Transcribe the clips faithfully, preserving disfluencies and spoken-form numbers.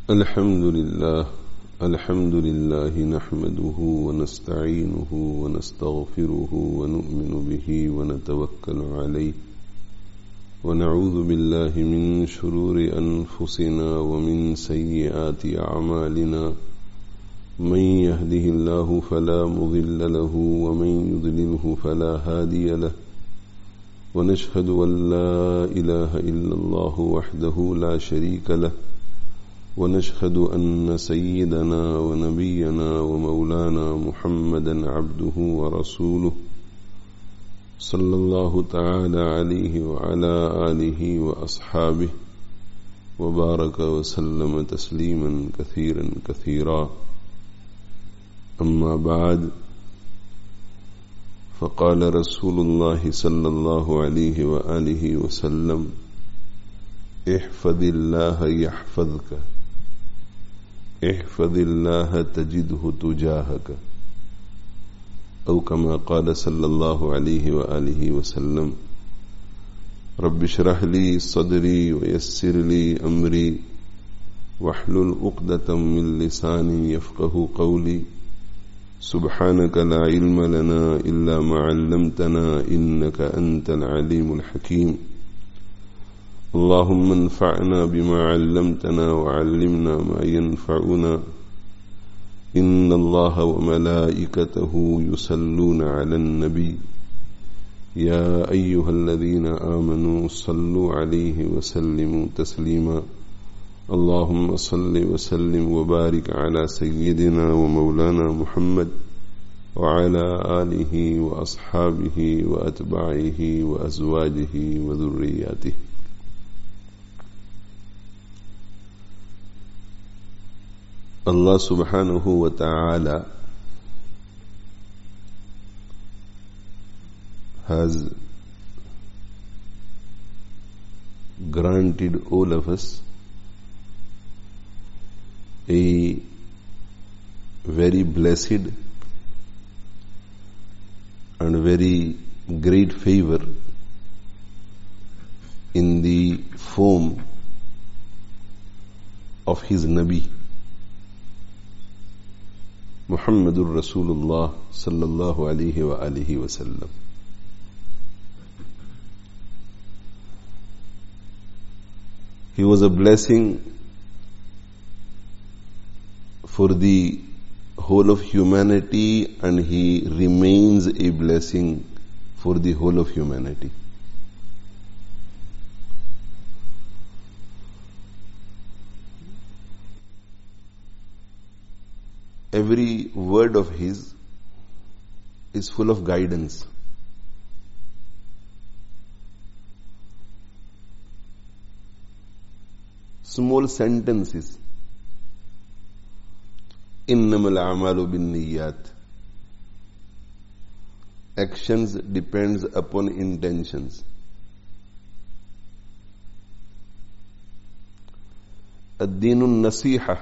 الحمد لله الحمد لله نحمده ونستعينه ونستغفره ونؤمن به ونتوكل عليه ونعوذ بالله من شرور أنفسنا ومن سيئات أعمالنا من يهده الله فلا مضل له ومن يضلله فلا هادي له ونشهد أن لا إله إلا الله وحده لا شريك له ونشهد أن سيدنا ونبينا ومولانا محمدا عبده ورسوله صلى الله تعالى عليه وعلى آله وأصحابه وبارك وسلم تسليما كثيرا كثيرا. أما بعد، فقال رسول الله صلى الله عليه وآله وسلم: احفظ الله يحفظك احفظ الله تجده تجاهك، أو كما قال صلى الله عليه وآله وسلم: رب اشرح لي صدري ويسر لي أمري واحلل عقدة من لساني يفقه قولي، سبحانك لا علم لنا إلا ما علمتنا إنك أنت العليم الحكيم. اللهم انفعنا بما علمتنا وعلمنا ما ينفعنا. إن الله وملائكته يصلون على النبي يا أيها الذين آمنوا صلوا عليه وسلموا تسليما. اللهم صل وسلم وبارك على سيدنا ومولانا محمد وعلى آله وأصحابه وأتباعه وأزواجه وذرياته. Allah subhanahu wa ta'ala has granted all of us a very blessed and very great favor in the form of his Nabi Muhammadur Rasulullah sallallahu alayhi wa alihi wa sallam. He was a blessing for the whole of humanity, and he remains a blessing for the whole of humanity. Every word of his is full of guidance. Small sentences. Innamal a'malu bin niyyat. Actions depends upon intentions. Ad-deenun nasiha.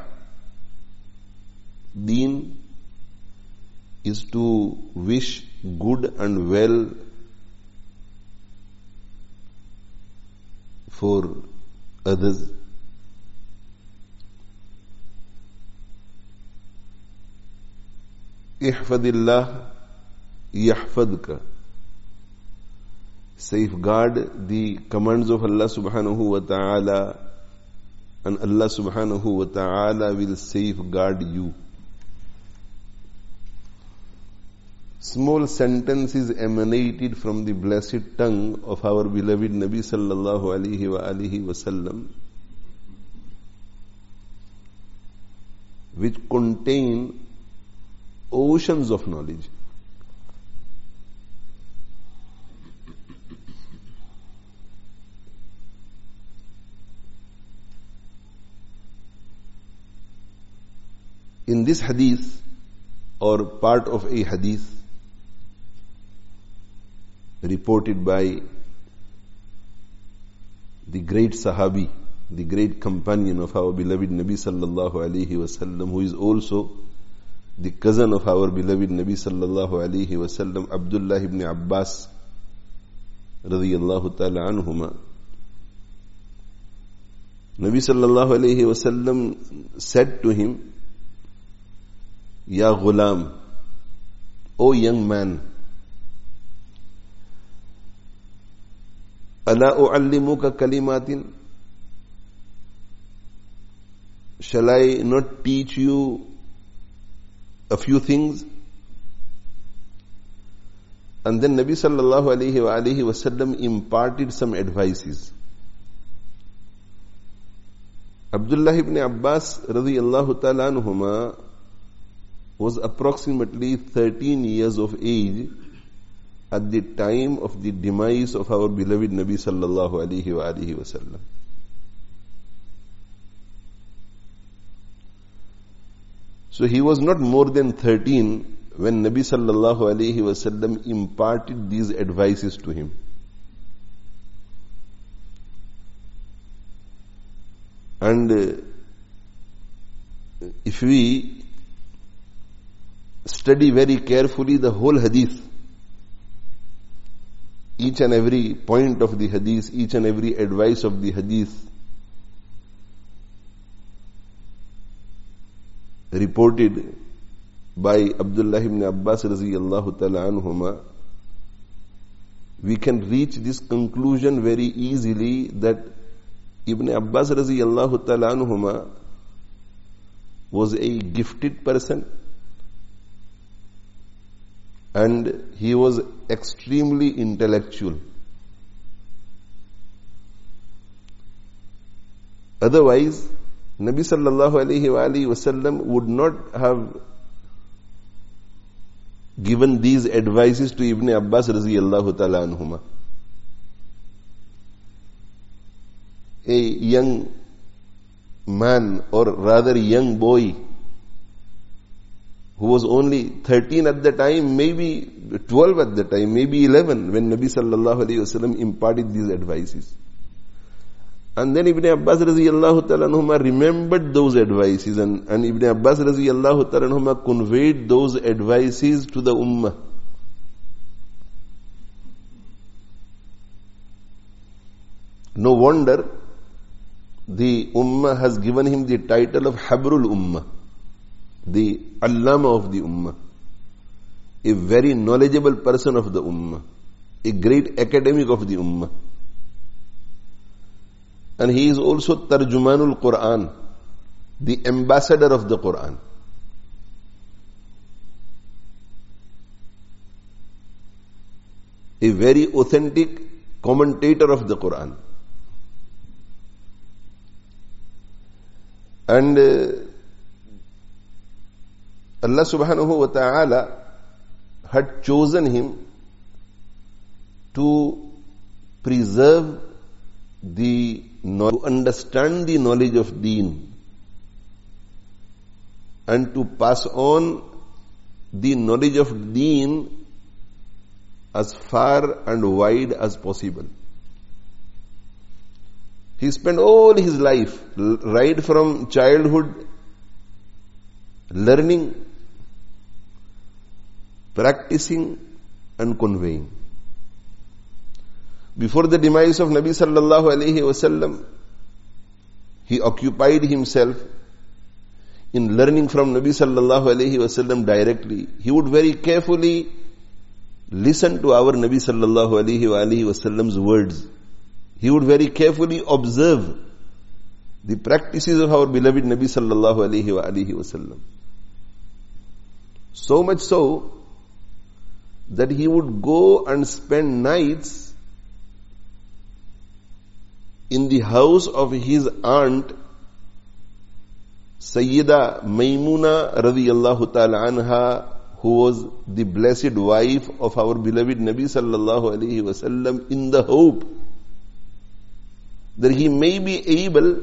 Deen is to wish good and well for others. Ihfadillah yahfadka. Safeguard the commands of Allah subhanahu wa ta'ala, and Allah subhanahu wa ta'ala will safeguard you. Small sentences emanated from the blessed tongue of our beloved Nabi sallallahu alayhi wa alihi wa sallam, which contain oceans of knowledge. In this hadith, or part of a hadith reported by the great Sahabi, the great companion of our beloved Nabi sallallahu alayhi wasallam, who is also the cousin of our beloved Nabi sallallahu alayhi wasallam, Abdullah ibn Abbas radiyallahu ta'ala anhuma, Nabi sallallahu alayhi wasallam said to him, Ya ghulam, O young man, Ala u'allimuka kalimatin, shall I not teach you a few things? And then Nabi sallallahu alayhi wa alihi wasallam imparted some advices. Abdullah ibn Abbas radiyallahu ta'ala anhuma was approximately thirteen years of age at the time of the demise of our beloved Nabi sallallahu alayhi wa alihi wasallam. So he was not more than thirteen when Nabi sallallahu alayhi wasallam imparted these advices to him. And uh, if we study very carefully the whole hadith, each and every point of the hadith, each and every advice of the hadith reported by Abdullah ibn Abbas radiyallahu ta'ala anhuma, we can reach this conclusion very easily that Ibn Abbas radiyallahu ta'ala anhuma was a gifted person and he was extremely intellectual. Otherwise, Nabi sallallahu alayhi wa alihi wasallam would not have given these advices to Ibn Abbas radiyallahu ta'ala anhuma. A young man, or rather young boy, who was only thirteen at the time, maybe twelve at the time, maybe eleven, when Nabi sallallahu alayhi wasallam imparted these advices. And then Ibn Abbas radiyallahu ta'ala anhuma remembered those advices, and, and Ibn Abbas radiyallahu ta'ala anhuma conveyed those advices to the ummah. No wonder the ummah has given him the title of Habrul Ummah, the Allama of the ummah, a very knowledgeable person of the ummah, a great academic of the ummah. And he is also Tarjumanul Quran, the ambassador of the Quran. A very authentic commentator of the Quran. And uh, Allah subhanahu wa ta'ala had chosen him to preserve the to understand the knowledge of deen and to pass on the knowledge of deen as far and wide as possible. He spent all his life, right from childhood, learning, practicing and conveying. Before the demise of Nabi sallallahu alayhi wasallam, he occupied himself in learning from Nabi sallallahu alayhi wasallam directly. He would very carefully listen to our Nabi sallallahu alayhi wasallam's words. He would very carefully observe the practices of our beloved Nabi sallallahu alayhi wasallam. So much so that he would go and spend nights in the house of his aunt Sayyida Maymuna radiyallahu ta'ala anha, who was the blessed wife of our beloved Nabi sallallahu alayhi wasallam, in the hope that he may be able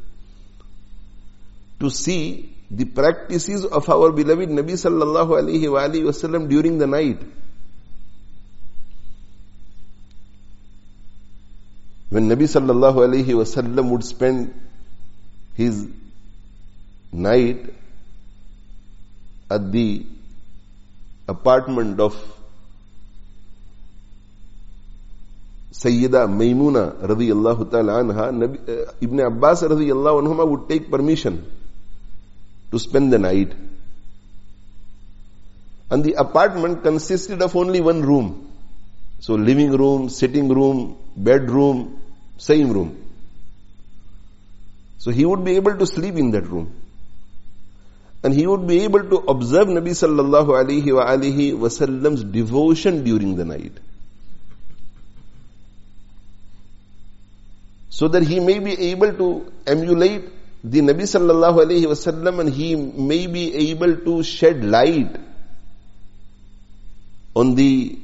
to see the practices of our beloved Nabi sallallahu alayhi wa alihi wasallam during the night. When Nabi sallallahu alayhi wasallam would spend his night at the apartment of Sayyida Maymuna radiyallahu ta'ala anha, Nabi, uh, Ibn Abbas radiyallahu anhuma would take permission to spend the night. And the apartment consisted of only one room. So living room, sitting room, bedroom, same room. So he would be able to sleep in that room. And he would be able to observe Nabi sallallahu alayhi wa alihi wasallam's devotion during the night. So that he may be able to emulate the Nabi sallallahu alayhi wasallam, and he may be able to shed light on the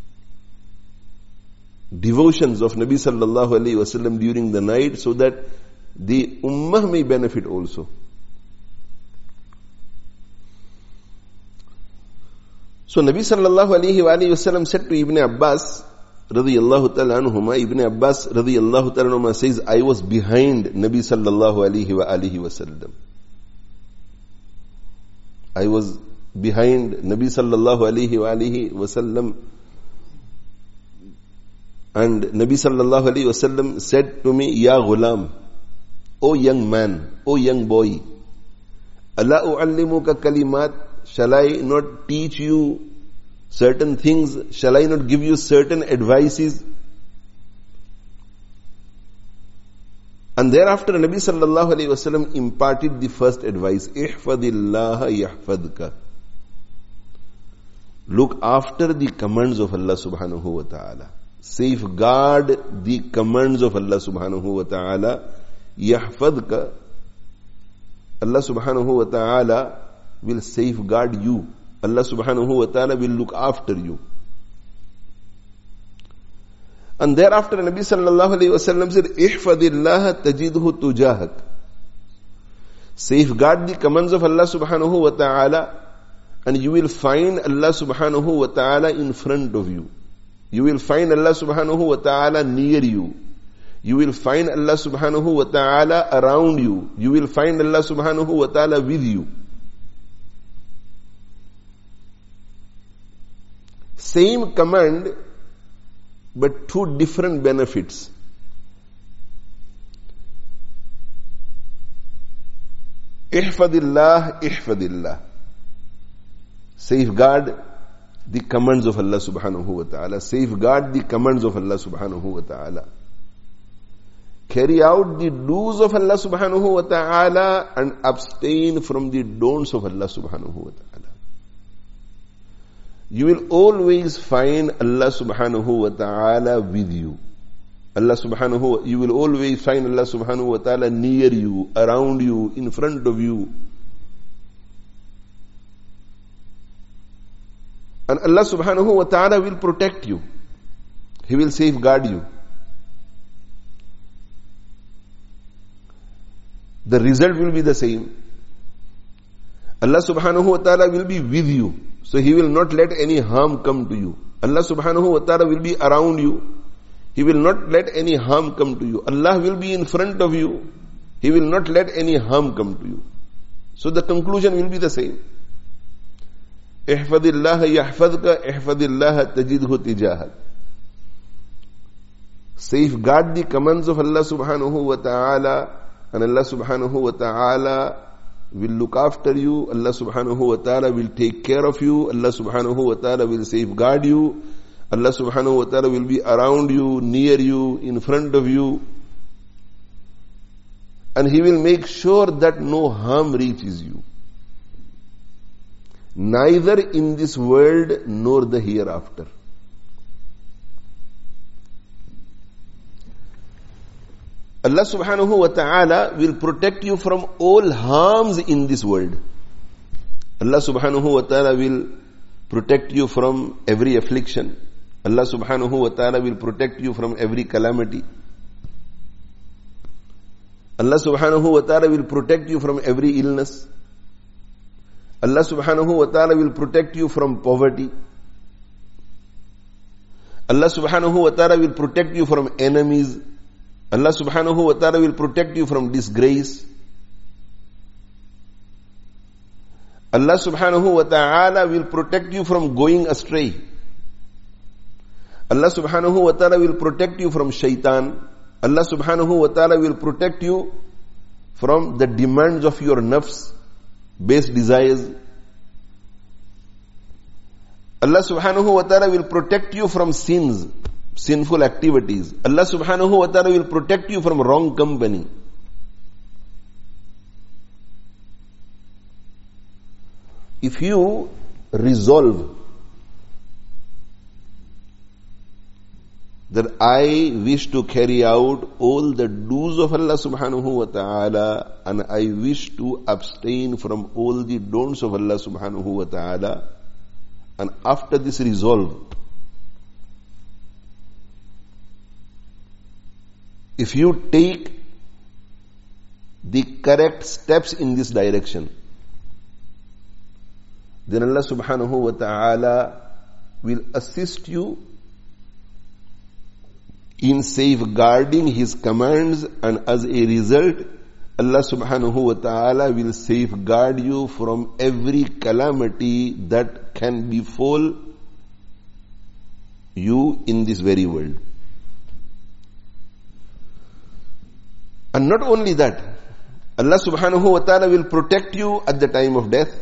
devotions of Nabi sallallahu alayhi wasallam during the night, so that the ummah may benefit also. So Nabi sallallahu alayhi wa sallam said to Ibn Abbas radiyallahu ta'ala anhuma, Ibn Abbas radiyallahu ta'ala anhuma says, I was behind Nabi sallallahu alayhi wa alihi wa sallam. I was behind Nabi sallallahu alayhi wa alihi wa sallam, and Nabi sallallahu alayhi wa sallam said to me, Ya ghulam, O young man, O young boy, Ala u'allimuka kalimat, shall I not teach you certain things? Shall I not give you certain advices? And thereafter Nabi sallallahu alayhi wa sallam imparted the first advice, Ihfadillaha yahfadka. Look after the commands of Allah subhanahu wa ta'ala. Safeguard the commands of Allah subhanahu wa ta'ala. Yahfadka. Allah subhanahu wa ta'ala will safeguard you. Allah subhanahu wa ta'ala will look after you. And thereafter Nabi sallallahu alayhi wa sallam said, Ihfadillaha tajidhu tujahak. Safeguard the commands of Allah subhanahu wa ta'ala, and you will find Allah subhanahu wa ta'ala in front of you. You will find Allah subhanahu wa ta'ala near you. You will find Allah subhanahu wa ta'ala around you. You will find Allah subhanahu wa ta'ala with you. Same command, but two different benefits. Ihfadillah, ihfadillah. Safeguard the commands of Allah subhanahu wa ta'ala. Safeguard the commands of Allah subhanahu wa ta'ala. Carry out the do's of Allah subhanahu wa ta'ala and abstain from the don'ts of Allah subhanahu wa ta'ala. You will always find Allah subhanahu wa ta'ala with you. Allah subhanahu wa, you will always find Allah subhanahu wa ta'ala near you, around you, in front of you. And Allah subhanahu wa ta'ala will protect you. He will safeguard you. The result will be the same. Allah subhanahu wa ta'ala will be with you. So He will not let any harm come to you. Allah subhanahu wa ta'ala will be around you. He will not let any harm come to you. Allah will be in front of you. He will not let any harm come to you. So the conclusion will be the same. Ihfadillaha yahfadka, ihfadillaha tajidhu tijahak. Safeguard the commands of Allah subhanahu wa ta'ala, and Allah subhanahu wa ta'ala will look after you. Allah subhanahu wa ta'ala will take care of you. Allah subhanahu wa ta'ala will safeguard you. Allah subhanahu wa ta'ala will be around you, near you, in front of you. And He will make sure that no harm reaches you. Neither in this world nor the hereafter. Allah subhanahu wa ta'ala will protect you from all harms in this world. Allah subhanahu wa ta'ala will protect you from every affliction. Allah subhanahu wa ta'ala will protect you from every calamity. Allah subhanahu wa ta'ala will protect you from every illness. Allah subhanahu wa ta'ala will protect you from poverty. Allah subhanahu wa ta'ala will protect you from enemies. Allah subhanahu wa ta'ala will protect you from disgrace. Allah subhanahu wa ta'ala will protect you from going astray. Allah subhanahu wa ta'ala will protect you from shaitan. Allah subhanahu wa ta'ala will protect you from the demands of your nafs, base desires. Allah subhanahu wa ta'ala will protect you from sins, sinful activities. Allah subhanahu wa ta'ala will protect you from wrong company. If you resolve that I wish to carry out all the do's of Allah subhanahu wa ta'ala and I wish to abstain from all the don'ts of Allah subhanahu wa ta'ala, and after this resolve, if you take the correct steps in this direction, then Allah subhanahu wa ta'ala will assist you in safeguarding His commands, and as a result, Allah subhanahu wa ta'ala will safeguard you from every calamity that can befall you in this very world. And not only that, Allah subhanahu wa ta'ala will protect you at the time of death.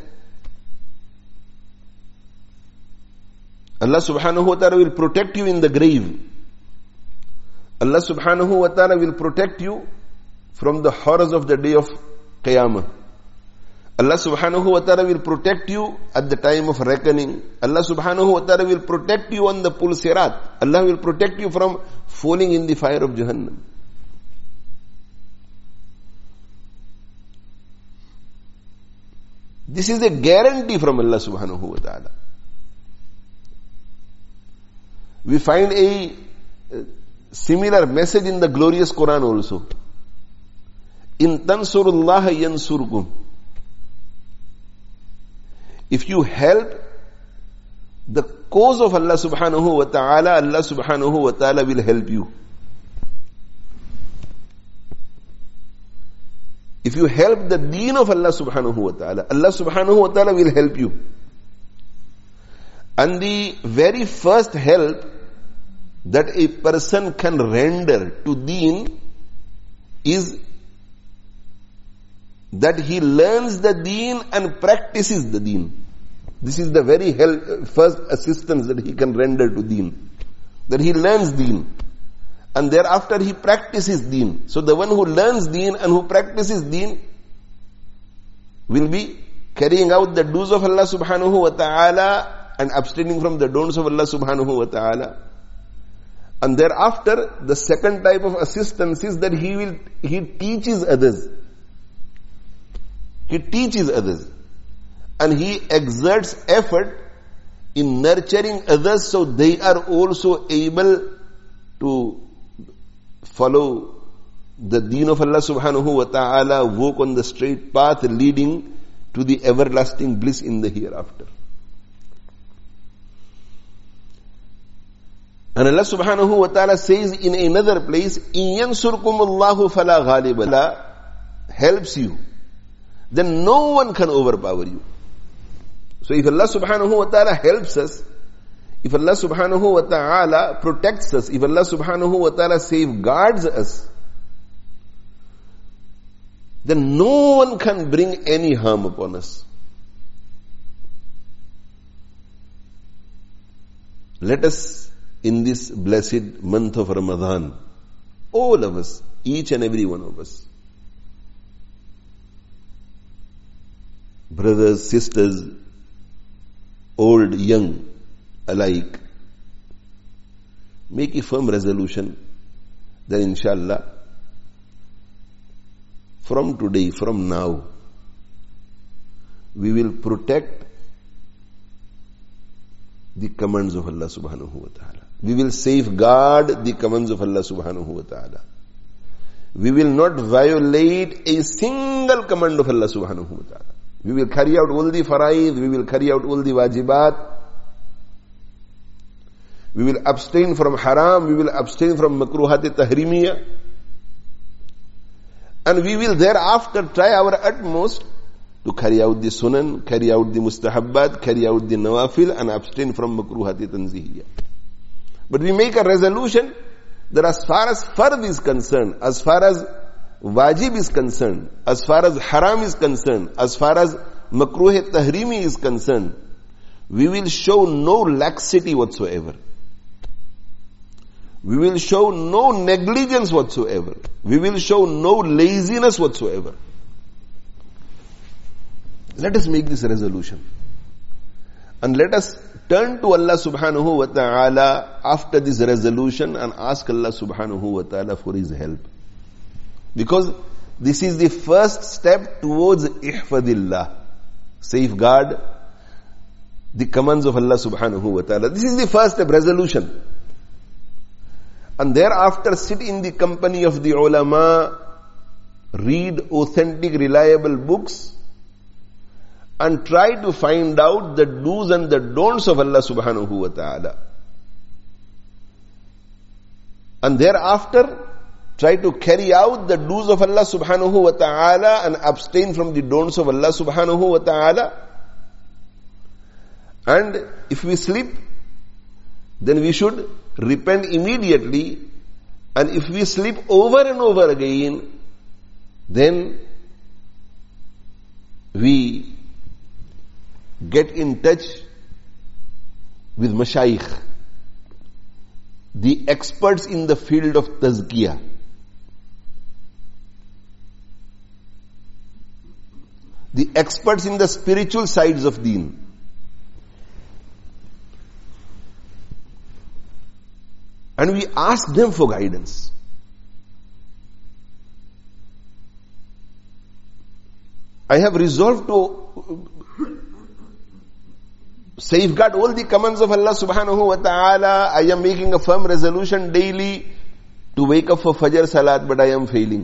Allah subhanahu wa ta'ala will protect you in the grave. Allah subhanahu wa ta'ala will protect you from the horrors of the day of Qiyamah. Allah subhanahu wa ta'ala will protect you at the time of reckoning. Allah subhanahu wa ta'ala will protect you on the Pul Sirat. Allah will protect you from falling in the fire of Jahannam. This is a guarantee from Allah subhanahu wa ta'ala. We find a similar message in the glorious Quran also. In tansurullaha yansurkum. If you help the cause of Allah subhanahu wa ta'ala, Allah subhanahu wa ta'ala will help you. If you help the deen of Allah subhanahu wa ta'ala, Allah subhanahu wa ta'ala will help you. And the very first help that a person can render to deen is that he learns the deen and practices the deen. This is the very help, first assistance that he can render to deen. That he learns deen. And thereafter he practices deen. So the one who learns deen and who practices deen will be carrying out the do's of Allah subhanahu wa ta'ala and abstaining from the don'ts of Allah subhanahu wa ta'ala. And thereafter, the second type of assistance is that he will, he teaches others. He teaches others. And he exerts effort in nurturing others so they are also able to follow the deen of Allah subhanahu wa ta'ala, walk on the straight path leading to the everlasting bliss in the hereafter. And Allah subhanahu wa ta'ala says in another place, إِن يَنْصُرْكُمُ اللَّهُ فَلَا غَالِبَ لَهُ, helps you, then no one can overpower you. So if Allah subhanahu wa ta'ala helps us, if Allah subhanahu wa ta'ala protects us, if Allah subhanahu wa ta'ala safeguards us, then no one can bring any harm upon us. Let us, in this blessed month of Ramadan, all of us, each and every one of us, brothers, sisters, old, young, alike, make a firm resolution that inshallah, from today, from now, we will protect the commands of Allah subhanahu wa ta'ala. We will safeguard the commands of Allah subhanahu wa ta'ala. We will not violate a single command of Allah subhanahu wa ta'ala. We will carry out all the faraid, we will carry out all the wajibat. We will abstain from haram, we will abstain from makruhat tahrimiyah. And we will thereafter try our utmost to carry out the sunan, carry out the mustahabbat, carry out the nawafil and abstain from makruhat tanzihiyah. But we make a resolution that as far as fard is concerned, as far as wajib is concerned, as far as haram is concerned, as far as makruh tahrimi is concerned, we will show no laxity whatsoever. We will show no negligence whatsoever. We will show no laziness whatsoever. Let us make this resolution. And let us turn to Allah subhanahu wa ta'ala after this resolution and ask Allah subhanahu wa ta'ala for His help. Because this is the first step towards ihfadillah. Safeguard the commands of Allah subhanahu wa ta'ala. This is the first step, resolution. And thereafter sit in the company of the ulama, read authentic, reliable books, and try to find out the do's and the don'ts of Allah subhanahu wa ta'ala. And thereafter, try to carry out the do's of Allah subhanahu wa ta'ala and abstain from the don'ts of Allah subhanahu wa ta'ala. And if we slip, then we should repent immediately. And if we slip over and over again, then we get in touch with mashayikh, the experts in the field of tazkiyah. The experts in the spiritual sides of deen. And we ask them for guidance. I have resolved to safeguard all the commands of Allah subhanahu wa ta'ala. I am making a firm resolution daily to wake up for Fajr Salat, but I am failing.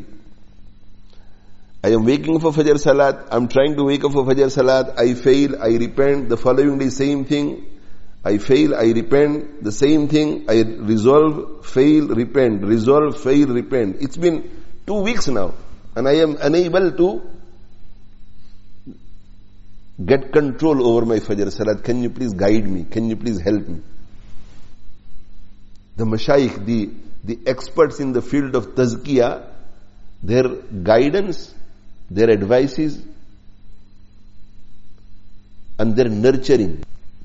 I am waking up for Fajr Salat, I am trying to wake up for Fajr Salat, I fail, I repent, the following day same thing. I fail, I repent, the same thing, I resolve, fail, repent, resolve, fail, repent. It's been two weeks now, and I am unable to get control over my Fajr Salat. Can you please guide me? Can you please help me? The mashayikh, the, the experts in the field of tazkiyah, their guidance, their advices, and their nurturing,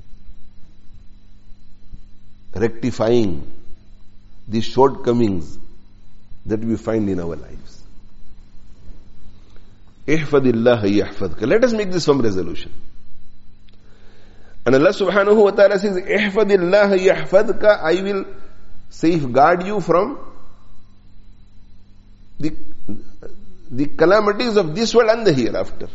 rectifying the shortcomings that we find in our lives. Ihfadillah yahfadka. Let us make this firm resolution. And Allah subhanahu wa ta'ala says, Ihfadillah yahfadka, I will safeguard you from the, the calamities of this world and the hereafter.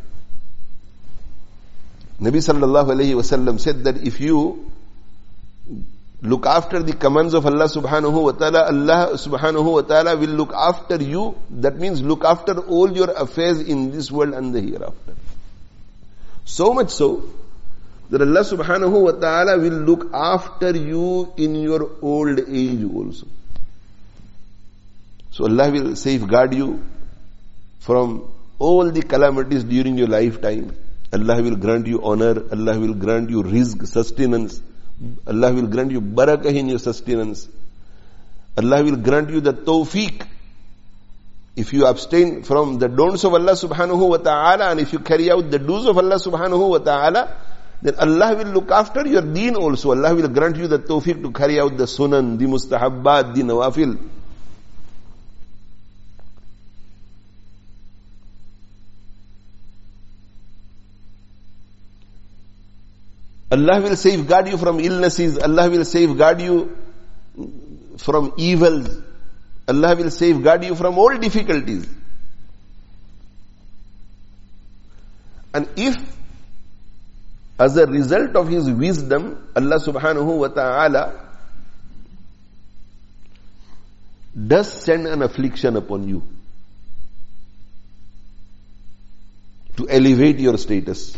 Nabi sallallahu alayhi wa sallam said that if you look after the commands of Allah subhanahu wa ta'ala, Allah subhanahu wa ta'ala will look after you. That means look after all your affairs in this world and the hereafter. So much so that Allah subhanahu wa ta'ala will look after you in your old age also. So Allah will safeguard you from all the calamities during your lifetime. Allah will grant you honor. Allah will grant you rizq, sustenance. Allah will grant you barakah in your sustenance. Allah will grant you the tawfiq. If you abstain from the don'ts of Allah subhanahu wa ta'ala, and if you carry out the do's of Allah subhanahu wa ta'ala, then Allah will look after your deen also. Allah will grant you the tawfiq to carry out the sunan, the mustahabbat, the nawafil. Allah will safeguard you from illnesses. Allah will safeguard you from evils. Allah will safeguard you from all difficulties. And if, as a result of His wisdom, Allah subhanahu wa ta'ala does send an affliction upon you to elevate your status,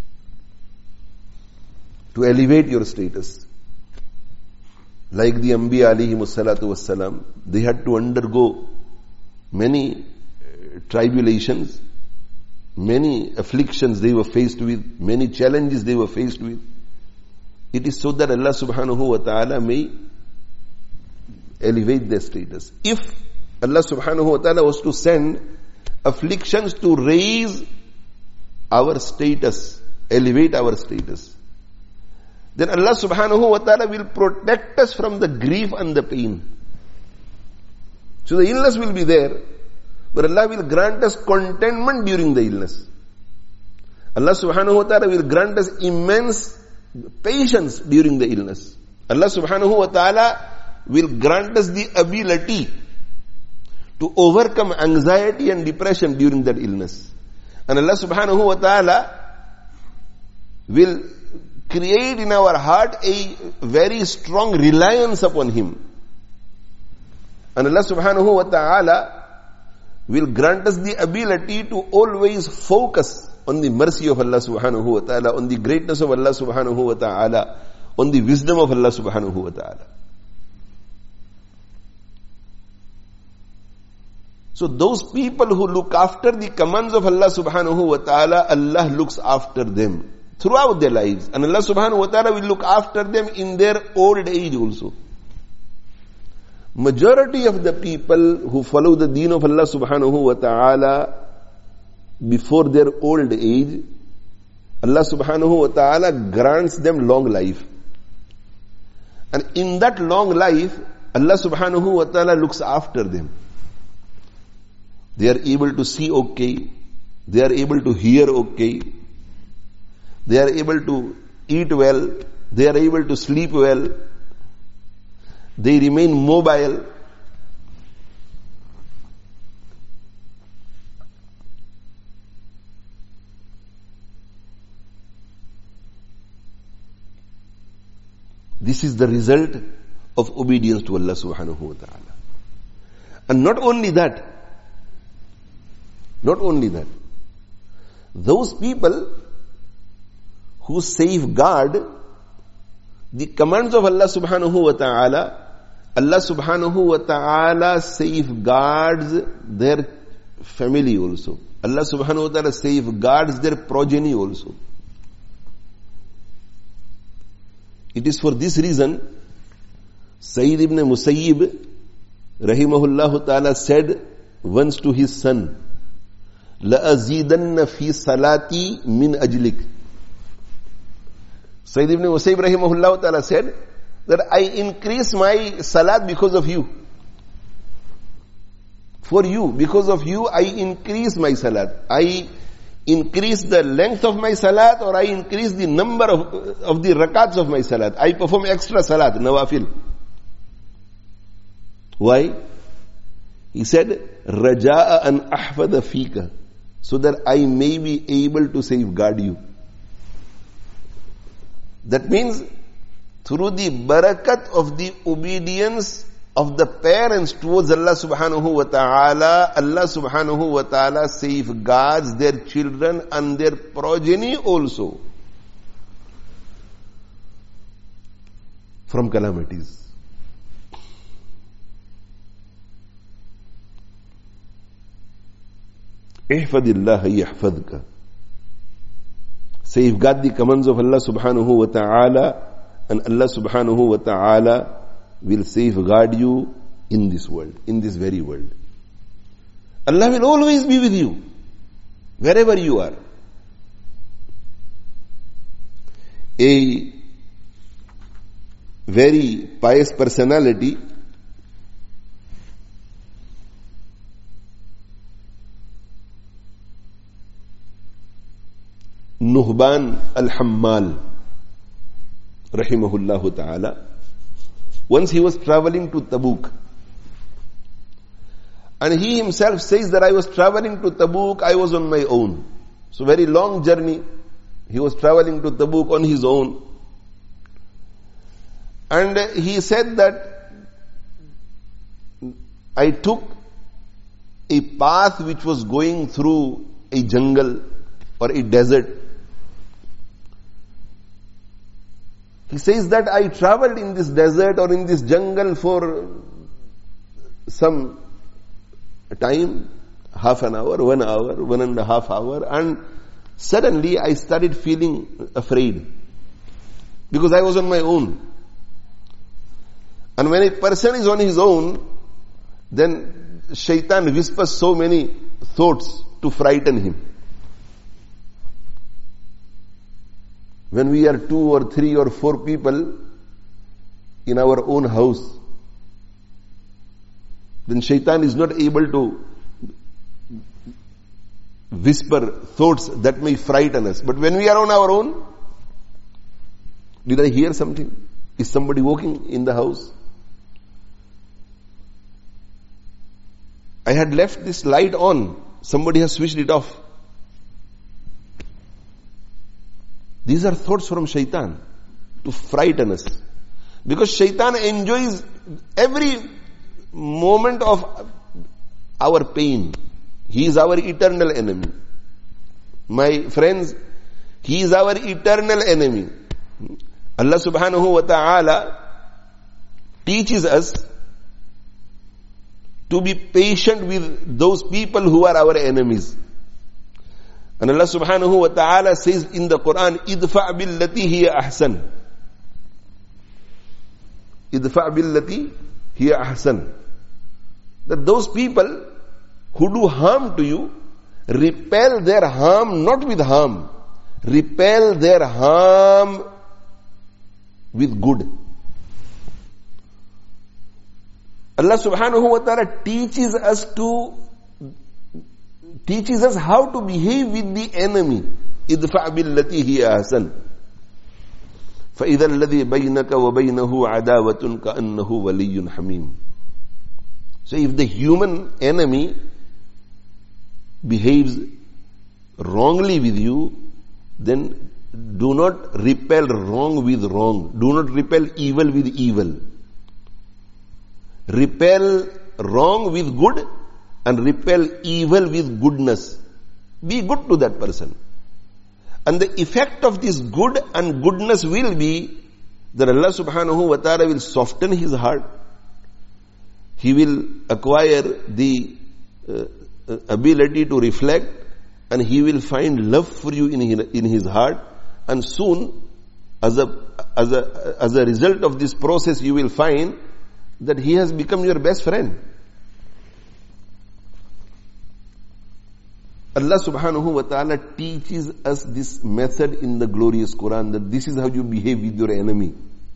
to elevate your status. Like the Anbiya alayhimu salatu wassalam, they had to undergo many tribulations, many afflictions they were faced with, many challenges they were faced with. It is so that Allah subhanahu wa ta'ala may elevate their status. If Allah subhanahu wa ta'ala was to send afflictions to raise our status, elevate our status, then Allah subhanahu wa ta'ala will protect us from the grief and the pain. So the illness will be there, but Allah will grant us contentment during the illness. Allah subhanahu wa ta'ala will grant us immense patience during the illness. Allah subhanahu wa ta'ala will grant us the ability to overcome anxiety and depression during that illness. And Allah subhanahu wa ta'ala will create in our heart a very strong reliance upon Him. And Allah subhanahu wa ta'ala will grant us the ability to always focus on the mercy of Allah subhanahu wa ta'ala, on the greatness of Allah subhanahu wa ta'ala, on the wisdom of Allah subhanahu wa ta'ala. So those people who look after the commands of Allah subhanahu wa ta'ala, Allah looks after them throughout their lives. And Allah subhanahu wa ta'ala will look after them in their old age also. Majority of the people who follow the deen of Allah subhanahu wa ta'ala before their old age, Allah subhanahu wa ta'ala grants them long life. And in that long life, Allah subhanahu wa ta'ala looks after them. They are able to see okay. They are able to hear okay. They are able to eat well. They are able to sleep well. They remain mobile. This is the result of obedience to Allah subhanahu wa ta'ala. And not only that, not only that, those people who safeguard the commands of Allah subhanahu wa ta'ala, Allah subhanahu wa ta'ala safeguards their family also. Allah subhanahu wa ta'ala safeguards their progeny also. It is for this reason, Sayyid ibn Musayyib rahimahullah ta'ala said once to his son, لَأَزِيدَنَّ فِي صَلَاتِي مِنْ أَجْلِكَ. Sayyid ibn Musayyib rahimahullah ta'ala said that I increase my salat because of you. For you, because of you, I increase my salat. I increase the length of my salat, or I increase the number of, of the rakats of my salat. I perform extra salat, nawafil. Why? He said, Raja'a an ahfada fika, so that I may be able to safeguard you. That means, through the barakat of the obedience of the parents towards Allah subhanahu wa ta'ala, Allah subhanahu wa ta'ala safeguards their children and their progeny also from calamities. Ihfadillaha yahfadka. Safeguard the commands of Allah subhanahu wa ta'ala, and Allah subhanahu wa ta'ala will safeguard you in this world, in this very world. Allah will always be with you, wherever you are. A very pious personality Nuhban al-Hammal rahimahullah ta'ala, once he was traveling to Tabuk, and he himself says that I was traveling to Tabuk, I was on my own. So very long journey, he was traveling to Tabuk on his own. And he said that I took a path which was going through a jungle or a desert. He says that I traveled in this desert or in this jungle for some time, half an hour, one hour, one and a half hour, and suddenly I started feeling afraid because I was on my own. And when a person is on his own, then shaitan whispers so many thoughts to frighten him. When we are two or three or four people in our own house, then shaitan is not able to whisper thoughts that may frighten us. But when we are on our own, did I hear something? Is somebody walking in the house? I had left this light on. Somebody has switched it off. These are thoughts from shaitan to frighten us. Because shaitan enjoys every moment of our pain. He is our eternal enemy. My friends, he is our eternal enemy. Allah subhanahu wa ta'ala teaches us to be patient with those people who are our enemies. And Allah subhanahu wa ta'ala says in the Quran, idfa' billati hiya ahsan. Idfa' billati hiya ahsan. That those people who do harm to you, repel their harm not with harm. Repel their harm with good. Allah subhanahu wa ta'ala teaches us to teaches us how to behave with the enemy. idfa' billati hiya ahsan. فَإِذَا الَّذِي بَيْنَكَ وَبَيْنَهُ عَدَاوَةٌ كَأَنَّهُ وَلِيٌّ حَمِيمٌ. So if the human enemy behaves wrongly with you, then do not repel wrong with wrong. Do not repel evil with evil. Repel wrong with good and repel evil with goodness. Be good to that person. And the effect of this good and goodness will be that Allah subhanahu wa ta'ala will soften his heart. He will acquire the uh, ability to reflect, and he will find love for you in his, in his heart. And soon, as a, as a, as a result of this process, you will find that he has become your best friend. Allah subhanahu wa ta'ala teaches us this method in the glorious Quran, that this is how you behave with your enemy.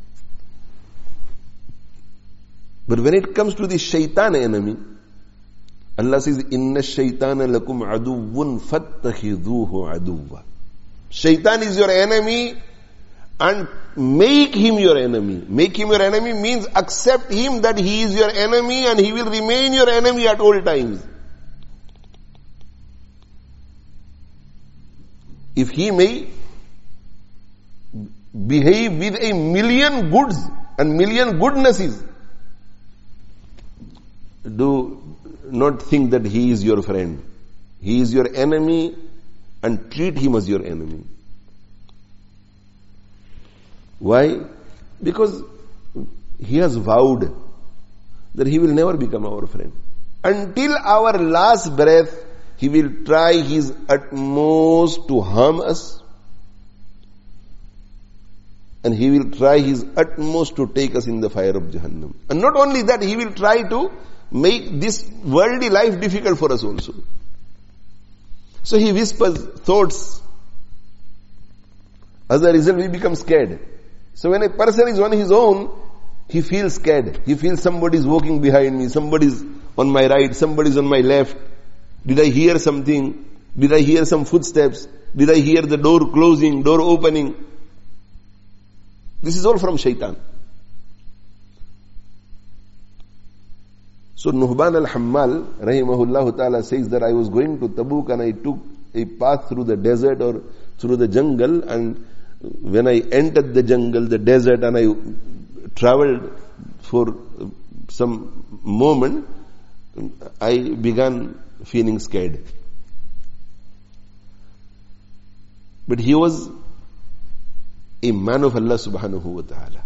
But when it comes to the shaitan enemy, Allah says, Inna shaitana lakum aduwwun fattakhiduhu aduwwa. Shaitan is your enemy, and make him your enemy. Make him your enemy means accept him that he is your enemy and he will remain your enemy at all times. If he may behave with a million goods and million goodnesses, do not think that he is your friend. He is your enemy, and treat him as your enemy. Why? Because he has vowed that he will never become our friend. Until our last breath, he will try his utmost to harm us, and he will try his utmost to take us in the fire of Jahannam. And not only that, he will try to make this worldly life difficult for us also. So he whispers thoughts. As a result, we become scared. So when a person is on his own, he feels scared. He feels somebody is walking behind me, somebody is on my right, somebody is on my left. Did I hear something? Did I hear some footsteps? Did I hear the door closing, door opening? This is all from shaitan. So Nuhban al-Hammal, rahimahullah ta'ala, says that I was going to Tabuk and I took a path through the desert or through the jungle, and when I entered the jungle, the desert, and I traveled for some moment, I began feeling scared. But he was a man of Allah subhanahu wa ta'ala.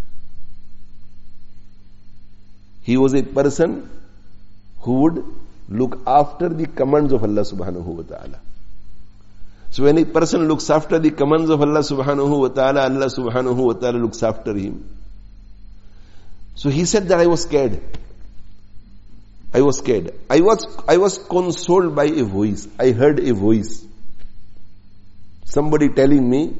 He was a person who would look after the commands of Allah subhanahu wa ta'ala. So when a person looks after the commands of Allah subhanahu wa ta'ala, Allah subhanahu wa ta'ala looks after him. So he said that I was scared. I was scared. I was, I was consoled by a voice. I heard a voice. Somebody telling me,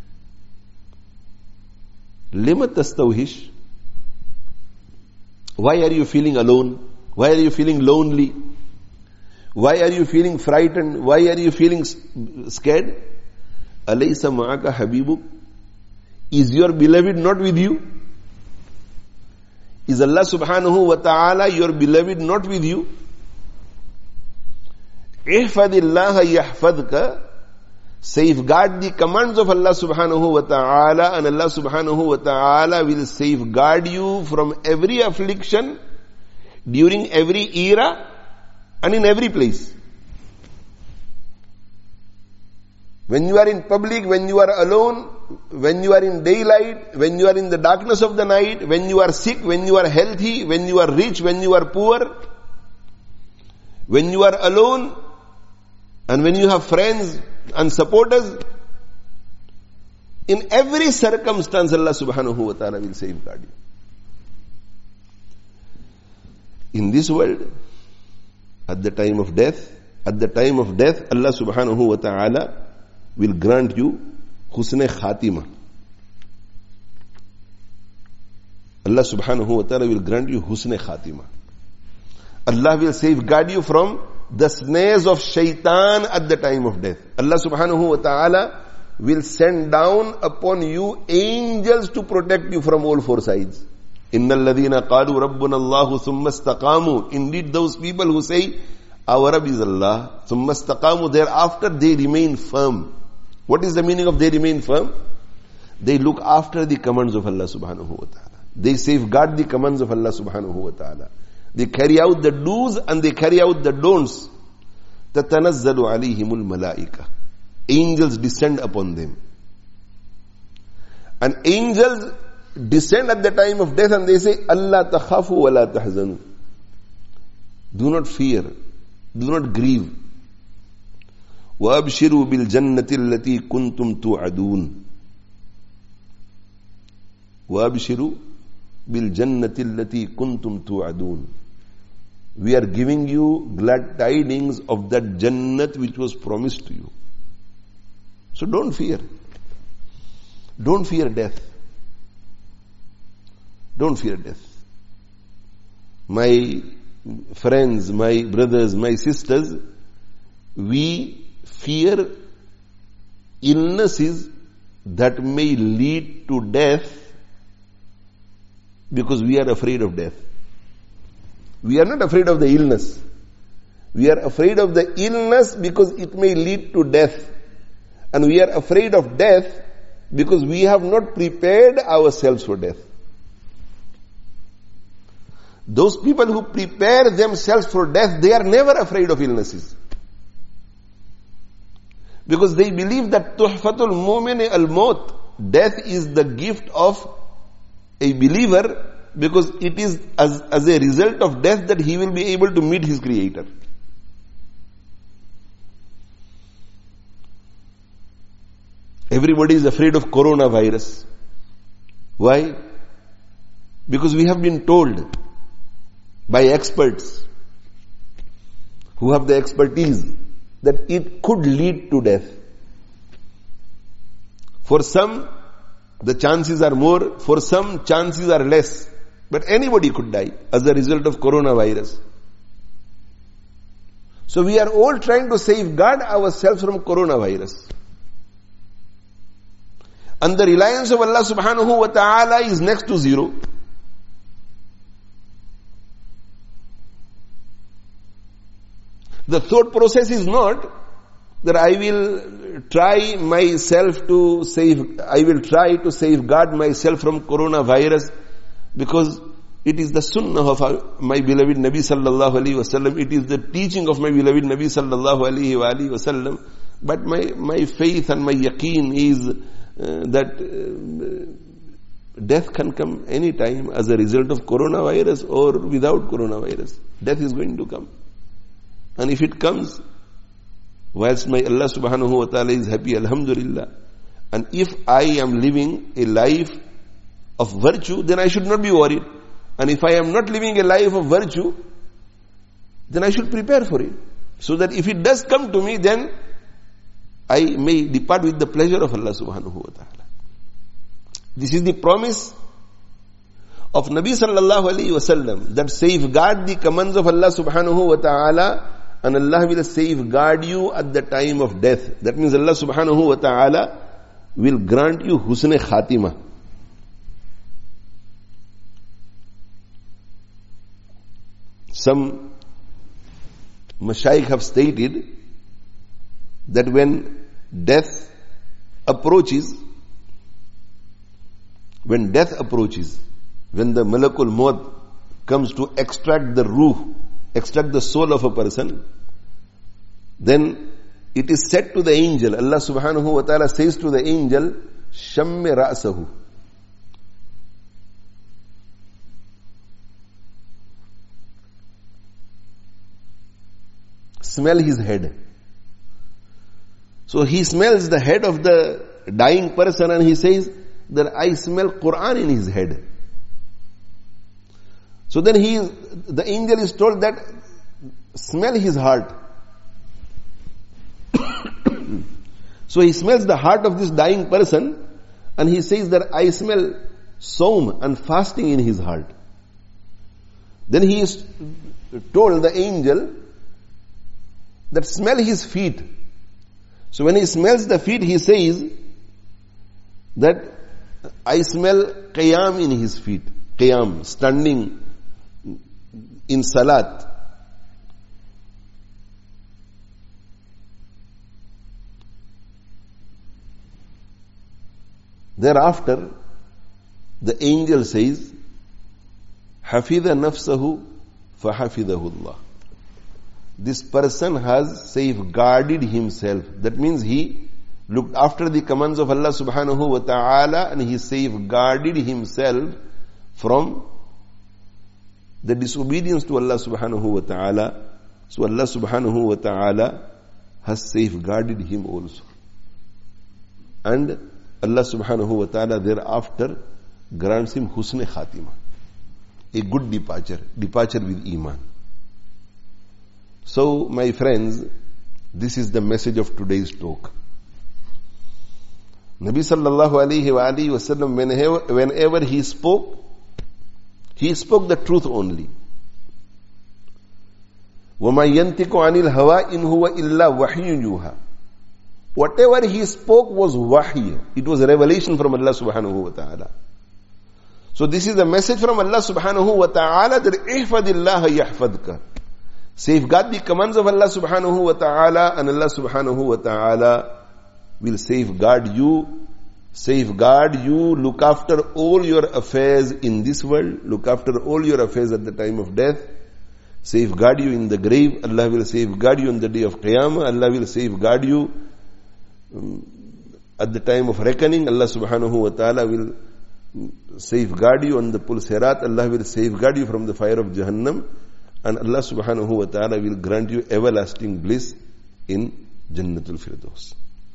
Lima tastawhish? Why are you feeling alone? Why are you feeling lonely? Why are you feeling frightened? Why are you feeling scared? Alaysa ma'aka habibuk? Is your beloved not with you? Is Allah subhanahu wa ta'ala your beloved not with you? Ihfadillaha yahfadka. Safeguard the commands of Allah subhanahu wa ta'ala, and Allah subhanahu wa ta'ala will safeguard you from every affliction during every era and in every place. When you are in public, when you are alone, when you are in daylight, when you are in the darkness of the night, when you are sick, when you are healthy, when you are rich, when you are poor, when you are alone, and when you have friends and supporters, in every circumstance Allah subhanahu wa ta'ala will safeguard you. In this world, at the time of death, at the time of death, Allah subhanahu wa ta'ala will grant you husn khatima. Allah subhanahu wa ta'ala will grant you husn khatima. Allah will safeguard you from the snares of shaitan at the time of death. Allah subhanahu wa ta'ala will send down upon you angels to protect you from all four sides. Innal ladhina qalu rabbuna Allahu thumma istaqamu. Indeed, those people who say, our Rabb is Allah, thumma istaqamu, thereafter they remain firm. What is the meaning of they remain firm? They look after the commands of Allah subhanahu wa ta'ala. They safeguard the commands of Allah subhanahu wa ta'ala. They carry out the do's and they carry out the don'ts. تَتَنَزَّلُ عَلَيْهِمُ الْمَلَائِكَةِ. Angels descend upon them. And angels descend at the time of death and they say, Allah takhafu wa la tahzanu. Do not fear. Do not grieve. وَأَبْشِرُوا بِالْجَنَّةِ الَّتِي كُنْتُمْ تُوعَدُونَ. وَأَبْشِرُوا بِالْجَنَّةِ الَّتِي كُنْتُمْ تُوعَدُونَ. We are giving you glad tidings of that Jannat which was promised to you. So don't fear. Don't fear death. Don't fear death. My friends, my brothers, my sisters, we fear illnesses that may lead to death because we are afraid of death. We are not afraid of the illness. We are afraid of the illness because it may lead to death. And we are afraid of death because we have not prepared ourselves for death. Those people who prepare themselves for death, they are never afraid of illnesses. Because they believe that tuhfatul mu'min al-maut, death is the gift of a believer, because it is as, as a result of death that he will be able to meet his Creator. Everybody is afraid of coronavirus. Why? Because we have been told by experts who have the expertise that it could lead to death. For some, the chances are more, for some, chances are less. But anybody could die as a result of coronavirus. So we are all trying to safeguard ourselves from coronavirus. And the reliance of Allah subhanahu wa ta'ala is next to zero. The thought process is not that I will try myself to save, I will try to safeguard myself from coronavirus because it is the sunnah of my beloved Nabi sallallahu alaihi wasallam. It is the teaching of my beloved Nabi sallallahu alaihi wa alihi wasallam. But my, my faith and my yaqeen is uh, that uh, death can come any time as a result of coronavirus or without coronavirus. Death is going to come. And if it comes, whilst my Allah subhanahu wa ta'ala is happy, alhamdulillah. And if I am living a life of virtue, then I should not be worried. And if I am not living a life of virtue, then I should prepare for it. So that if it does come to me, then I may depart with the pleasure of Allah subhanahu wa ta'ala. This is the promise of Nabi sallallahu alayhi wa sallam, that safeguard the commands of Allah subhanahu wa ta'ala, and Allah will safeguard you at the time of death. That means Allah subhanahu wa ta'ala will grant you husn khatima. Some Mashaykh have stated that when death approaches, when death approaches, when the Malakul Maut comes to extract the ruh, extract the soul of a person, then it is said to the angel, Allah subhanahu wa ta'ala says to the angel, Shamme ra'sahu. Smell his head. So he smells the head of the dying person and he says that I smell Quran in his head. So then he, the angel is told that smell his heart. So he smells the heart of this dying person and he says that I smell Saum and fasting in his heart. Then he is told, the angel, that smell his feet. So when he smells the feet, he says that I smell qiyam in his feet. Qiyam, standing in salat. Thereafter, the angel says, Hafidha nafsahu fahafidahu Allah. This person has safeguarded himself. That means he looked after the commands of Allah subhanahu wa ta'ala and he safeguarded himself from the disobedience to Allah subhanahu wa ta'ala. So Allah subhanahu wa ta'ala has safeguarded him also. And Allah subhanahu wa ta'ala thereafter grants him husn khatima, a good departure, departure with iman. So, my friends, this is the message of today's talk. Nabi sallallahu alayhi wa alayhi wa sallam, whenever, whenever he spoke, he spoke the truth only. وَمَا يَنْتِقُ عَنِ الْهَوَىٰ إِنْ هُوَ إِلَّا وَحْيٌ يُوحَىٰ. Whatever he spoke was wahy. It was a revelation from Allah subhanahu wa ta'ala. So this is a message from Allah subhanahu wa ta'ala that اِحْفَدِ اللَّهَ يَحْفَدْكَ. Safeguard the commands of Allah subhanahu wa ta'ala and Allah subhanahu wa ta'ala will safeguard you, safeguard you, look after all your affairs in this world, look after all your affairs at the time of death, safeguard you in the grave, Allah will safeguard you on the day of Qiyamah, Allah will safeguard you at the time of reckoning, Allah subhanahu wa ta'ala will safeguard you on the Pul Sirat, Allah will safeguard you from the fire of Jahannam. And Allah subhanahu wa ta'ala will grant you everlasting bliss in Jannatul Firdaus.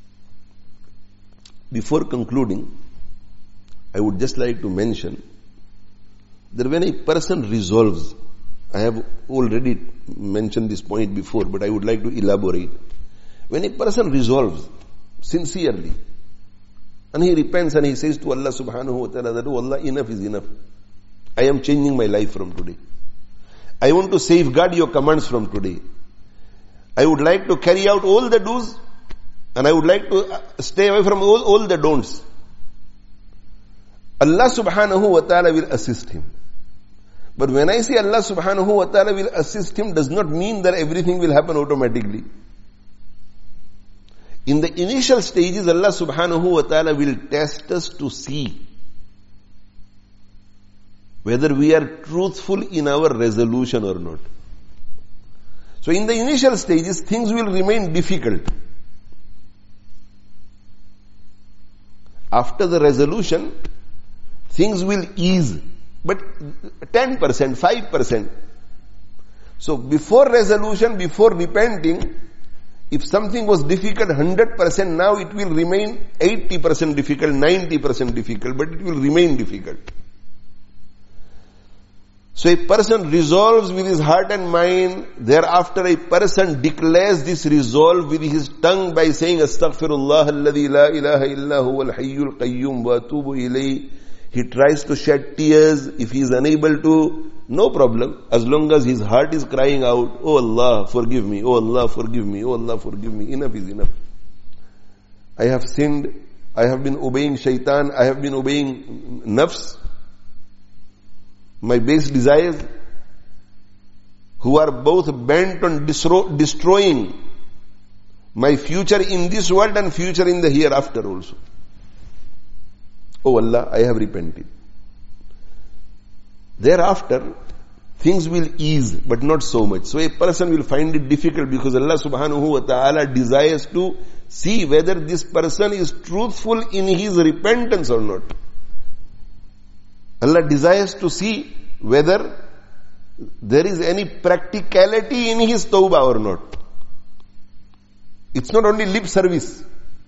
Before concluding, I would just like to mention that when a person resolves, I have already mentioned this point before, but I would like to elaborate. When a person resolves sincerely, and he repents and he says to Allah subhanahu wa ta'ala that, oh Allah, enough is enough. I am changing my life from today. I want to safeguard your commands from today. I would like to carry out all the do's and I would like to stay away from all, all the don'ts. Allah subhanahu wa ta'ala will assist him. But when I say Allah subhanahu wa ta'ala will assist him, does not mean that everything will happen automatically. In the initial stages, Allah subhanahu wa ta'ala will test us to see whether we are truthful in our resolution or not. So in the initial stages, things will remain difficult. After the resolution, things will ease. But ten percent, five percent. So before resolution, before repenting, if something was difficult one hundred percent, now it will remain eighty percent difficult, ninety percent difficult, but it will remain difficult. So a person resolves with his heart and mind. Thereafter a person declares this resolve with his tongue by saying, Astaghfirullah alladhi la ilaha illa huwa al-hayyul qayyum wa atubu ilayh. He tries to shed tears. If he is unable to, no problem. As long as his heart is crying out, Oh Allah, forgive me. Oh Allah, forgive me. Oh Allah, forgive me. Enough is enough. I have sinned. I have been obeying shaitan. I have been obeying nafs. My base desires, who are both bent on distro- destroying my future in this world and future in the hereafter also. Oh Allah, I have repented. Thereafter, things will ease, but not so much. So a person will find it difficult because Allah subhanahu wa ta'ala desires to see whether this person is truthful in his repentance or not. Allah desires to see whether there is any practicality in his tawbah or not. It's not only lip service.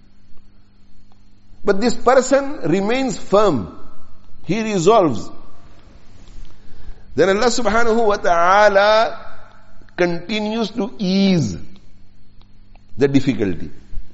But this person remains firm. He resolves. Then Allah subhanahu wa ta'ala continues to ease the difficulty.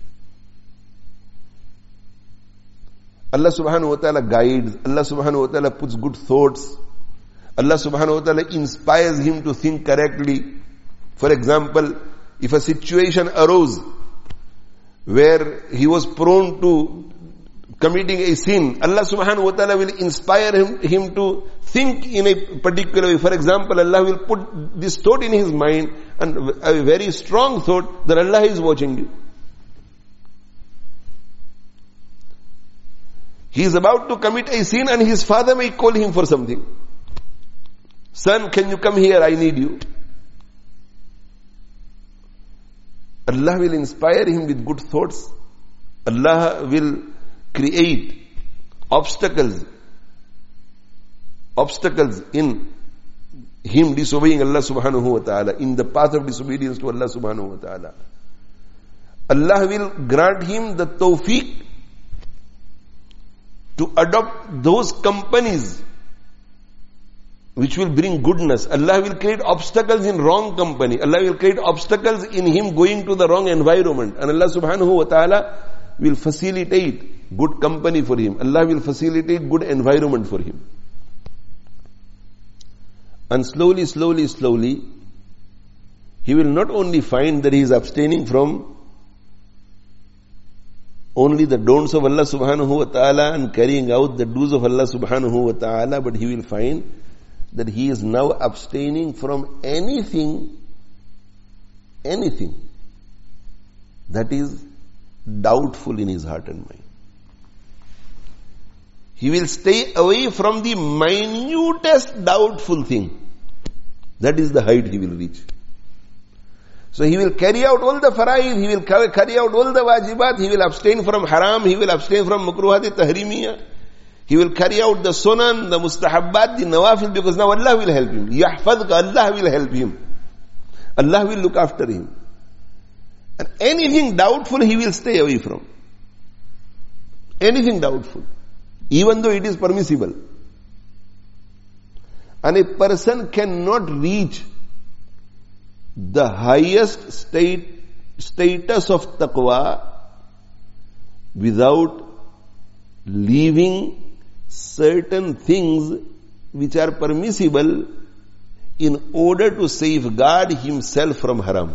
Allah subhanahu wa ta'ala guides. Allah subhanahu wa ta'ala puts good thoughts. Allah subhanahu wa ta'ala inspires him to think correctly. For example, if a situation arose where he was prone to committing a sin, Allah subhanahu wa ta'ala will inspire him, him to think in a particular way. For example, Allah will put this thought in his mind, and a very strong thought that Allah is watching you. He is about to commit a sin and his father may call him for something. Son, can you come here? I need you. Allah will inspire him with good thoughts. Allah will create obstacles, obstacles in him disobeying Allah subhanahu wa ta'ala, in the path of disobedience to Allah subhanahu wa ta'ala. Allah will grant him the tawfiq to adopt those companies which will bring goodness. Allah will create obstacles in wrong company. Allah will create obstacles in him going to the wrong environment. And Allah subhanahu wa ta'ala will facilitate good company for him. Allah will facilitate good environment for him. And slowly, slowly, slowly, he will not only find that he is abstaining from only the don'ts of Allah subhanahu wa ta'ala and carrying out the do's of Allah subhanahu wa ta'ala, but he will find that he is now abstaining from anything, anything that is doubtful in his heart and mind. He will stay away from the minutest doubtful thing. That is the height he will reach. So he will carry out all the faraid, he will carry out all the wajibat, he will abstain from haram, he will abstain from makruhat tahrimiyah. He will carry out the sunan, the mustahabbat, the nawafil, because now Allah will help him. Yahfadka, Allah will help him. Allah will look after him. And anything doubtful he will stay away from. Anything doubtful. Even though it is permissible. And a person cannot reach the highest state, status of taqwa without leaving certain things which are permissible in order to safeguard himself from haram.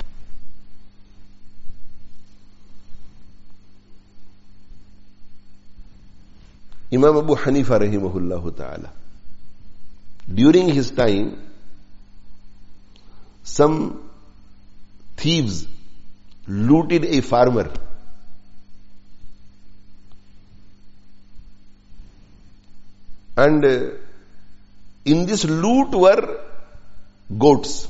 Imam Abu Hanifa rahimahullah ta'ala, during his time, some thieves looted a farmer. And uh, in this loot were goats.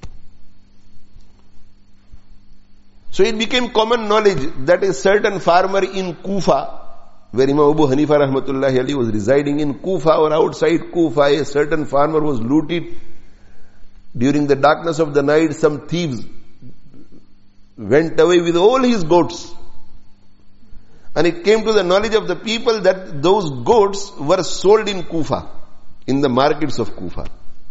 So it became common knowledge that a certain farmer in Kufa, where Imam Abu Hanifa rahmatullahi alayhi was residing, in Kufa or outside Kufa, a certain farmer was looted. During the darkness of the night, some thieves went away with all his goats. And it came to the knowledge of the people that those goats were sold in Kufa, in the markets of Kufa.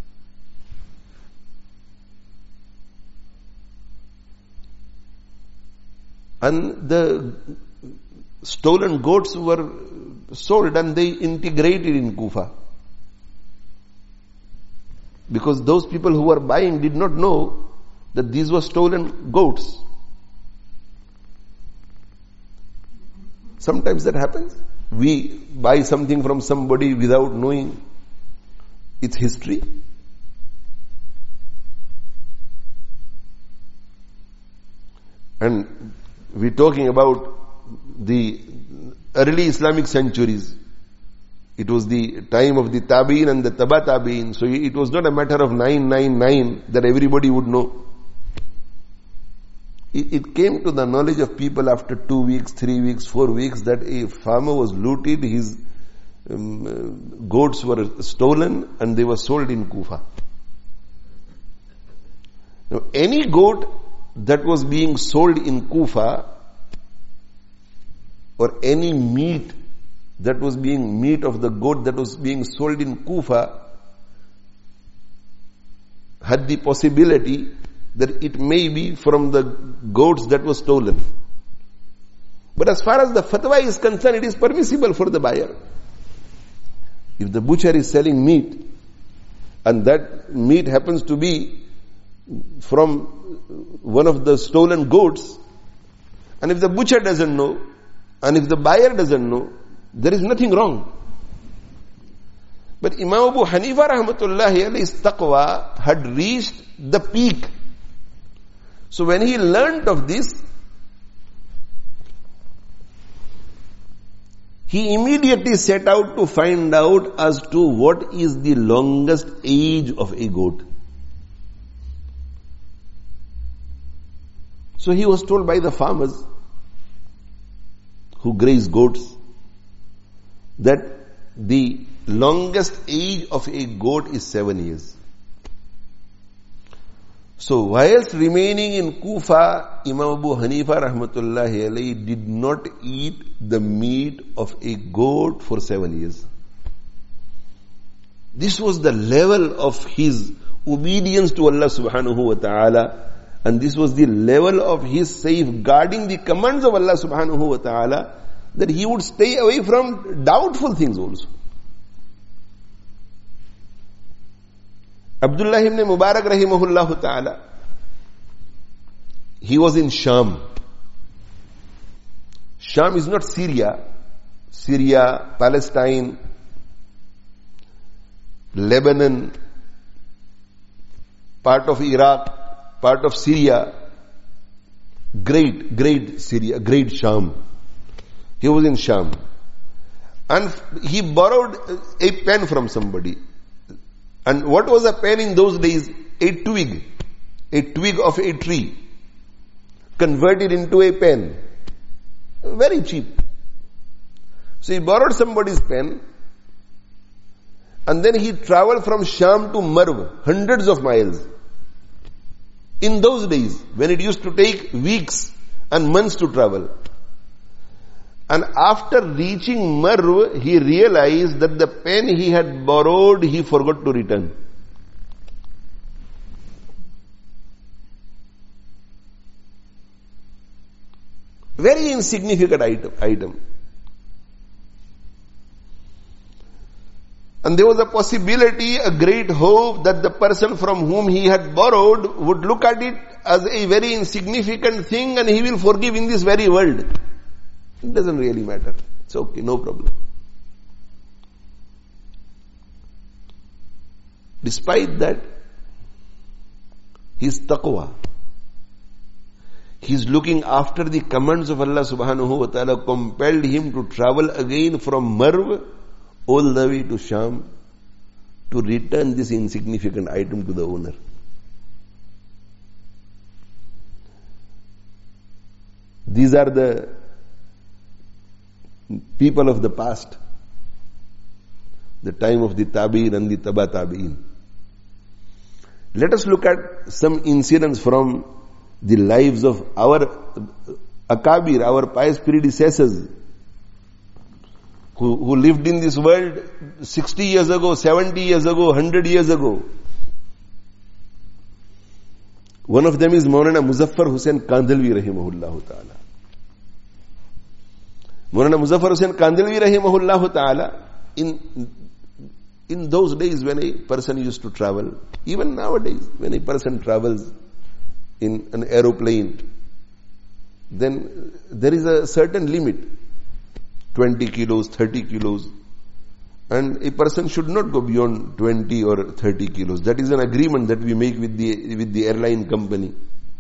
And the stolen goats were sold and they integrated in Kufa. Because those people who were buying did not know that these were stolen goats. Sometimes that happens. We buy something from somebody without knowing its history. And we're talking about the early Islamic centuries. It was the time of the Tabi'in and the Taba Tabi'in. So it was not a matter of nine nine nine that everybody would know. It, it came to the knowledge of people after two weeks, three weeks, four weeks that a farmer was looted, his um, uh, goats were stolen and they were sold in Kufa. Now any goat that was being sold in Kufa, or any meat that was being meat of the goat that was being sold in Kufa, had the possibility that it may be from the goats that were stolen. But as far as the fatwa is concerned, it is permissible for the buyer. If the butcher is selling meat, and that meat happens to be from one of the stolen goats, and if the butcher doesn't know, and if the buyer doesn't know, there is nothing wrong. But Imam Abu Hanifa rahmatullahi alayhi's taqwa had reached the peak. So when he learnt of this, he immediately set out to find out as to what is the longest age of a goat. So he was told by the farmers who graze goats that the longest age of a goat is seven years. So whilst remaining in Kufa, Imam Abu Hanifa rahmatullahi alayhi did not eat the meat of a goat for seven years. This was the level of his obedience to Allah subhanahu wa ta'ala, and this was the level of his safeguarding the commands of Allah subhanahu wa ta'ala, that he would stay away from doubtful things also. Abdullah ibn Mubarak rahimahullah ta'ala, he was in Sham. Sham is not Syria. Syria, Palestine, Lebanon, part of Iraq, part of Syria, great, great Syria, great Sham. He was in Sham. And he borrowed a pen from somebody. And what was a pen in those days? A twig. A twig of a tree. Converted into a pen. Very cheap. So he borrowed somebody's pen. And then he traveled from Sham to Marv, hundreds of miles. In those days, when it used to take weeks and months to travel. And after reaching Marv, he realized that the pen he had borrowed, he forgot to return. Very insignificant item. item. And there was a possibility, a great hope that the person from whom he had borrowed would look at it as a very insignificant thing and he will forgive in this very world. It doesn't really matter. It's okay, no problem. Despite that, his taqwa, his looking after the commands of Allah subhanahu wa ta'ala compelled him to travel again from Marv all the way to Sham to return this insignificant item to the owner. These are the people of the past, the time of the Tabi'in and the Taba Tabi'in. Let us look at some incidents from the lives of our Akabir, our pious predecessors, who, who lived in this world sixty years ago, seventy years ago, one hundred years ago. One of them is Maulana Muzaffar Hussain Kandhalwi rahimahullah ta'ala. Maulana Muzaffar Hussain Kandhlawi rahimahullah ta'ala, in, in those days when a person used to travel, even nowadays when a person travels in an aeroplane, then there is a certain limit, twenty kilos, thirty kilos, and a person should not go beyond twenty or thirty kilos. That is an agreement that we make with the, with the airline company.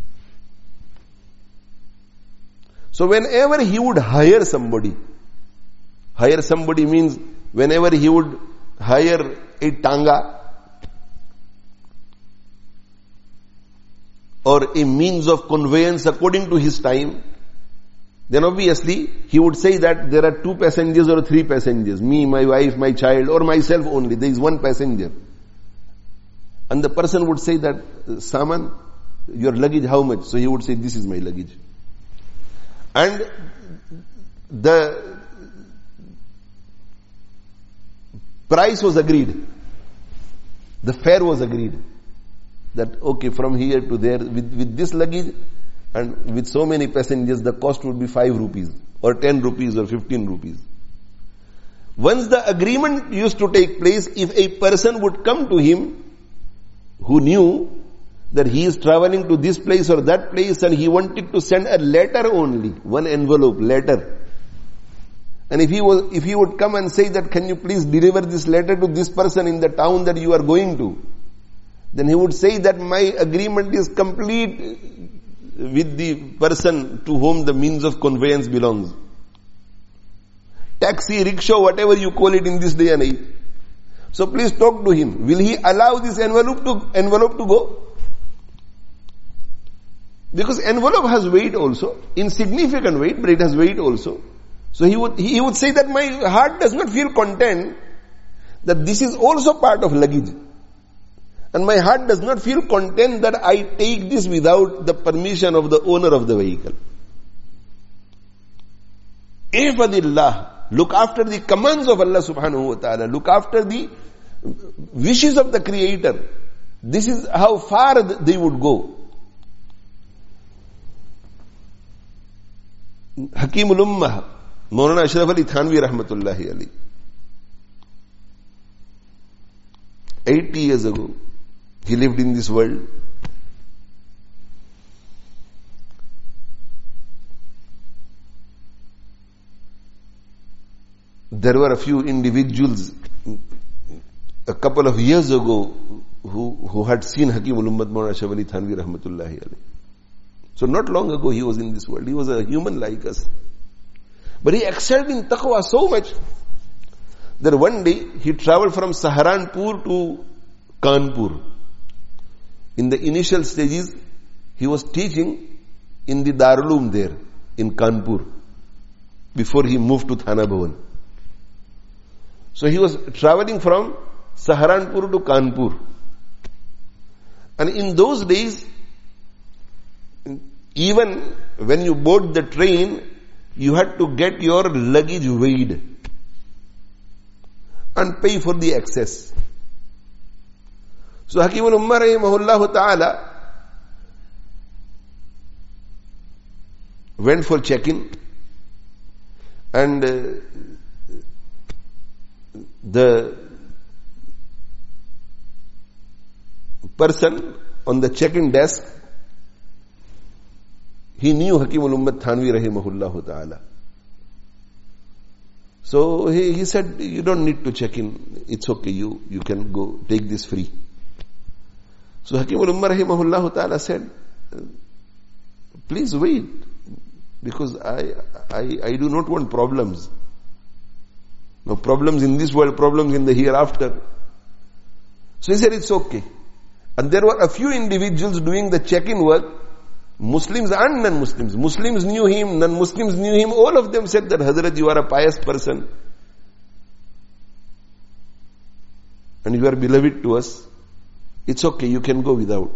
So whenever he would hire somebody, hire somebody means whenever he would hire a tanga or a means of conveyance according to his time, then obviously he would say that there are two passengers or three passengers, me, my wife, my child, or myself only. There is one passenger. And the person would say that, Saman, your luggage how much? So he would say, this is my luggage. And the price was agreed. The fare was agreed. That, okay, from here to there, with, with this luggage and with so many passengers, the cost would be five rupees, or ten rupees, or fifteen rupees. Once the agreement used to take place, if a person would come to him who knew that he is traveling to this place or that place and he wanted to send a letter only, one envelope, letter. And if he was, if he would come and say that, can you please deliver this letter to this person in the town that you are going to, then he would say that my agreement is complete with the person to whom the means of conveyance belongs. Taxi, rickshaw, whatever you call it in this day and age. So please talk to him. Will he allow this envelope to, envelope to go? Because envelope has weight also, insignificant weight, but it has weight also. So he would, he would say that my heart does not feel content that this is also part of luggage. And my heart does not feel content that I take this without the permission of the owner of the vehicle. Ihfadillah, look after the commands of Allah subhanahu wa ta'ala, look after the wishes of the Creator. This is how far they would go. Hakimul Ummah, Maulana Ashraf Ali Thanvi rahmatullahi alayhi, eighty years ago, he lived in this world. There were a few individuals a couple of years ago who, who had seen Hakimul Ummah Maulana Ashraf Ali Thanvi rahmatullahi alayhi. So not long ago he was in this world. He was a human like us. But he excelled in taqwa so much that one day he traveled from Saharanpur to Kanpur. In the initial stages, he was teaching in the Darul Uloom there, in Kanpur, before he moved to Thana Bhavan. So he was traveling from Saharanpur to Kanpur. And in those days, even when you board the train, you had to get your luggage weighed and pay for the excess. So Hakimul Ummah rahimahullah ta'ala went for check-in, and uh, the person on the check-in desk, he knew Hakimul Ummah Thanvi rahimahullah ta'ala. So he, he said, you don't need to check in. It's okay. You, you can go take this free. So Hakimul Ummah rahimahullah ta'ala said, please wait, because I, I, I do not want problems. No problems in this world, problems in the hereafter. So he said, it's okay. And there were a few individuals doing the check-in work, Muslims and non-Muslims. Muslims knew him, non-Muslims knew him. All of them said that, Hazrat, you are a pious person and you are beloved to us. It's okay, you can go without.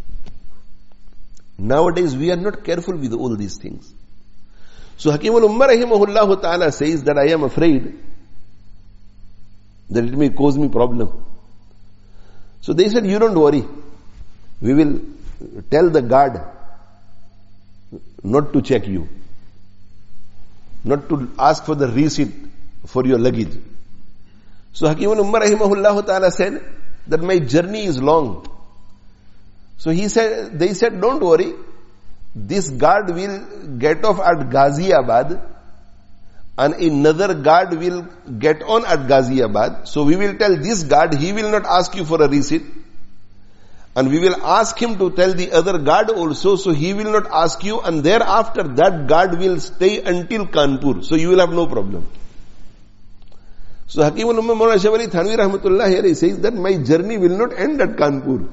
Nowadays we are not careful with all these things. So Hakimul Ummah rahimahullah ta'ala says that I am afraid that it may cause me problem. So they said, you don't worry. We will tell the guard not to check you. not to ask for the receipt for your luggage. So Hakim al-Ummah rahimahullah ta'ala said that my journey is long. So he said, they said, don't worry, this guard will get off at Ghaziabad and another guard will get on at Ghaziabad. So we will tell this guard, he will not ask you for a receipt. And we will ask him to tell the other guard also, so he will not ask you, and thereafter that guard will stay until Kanpur. So you will have no problem. So Hakim al-Ummah Maulana Ashraf Ali Thanvi rahmatullahi alayhi says that my journey will not end at Kanpur.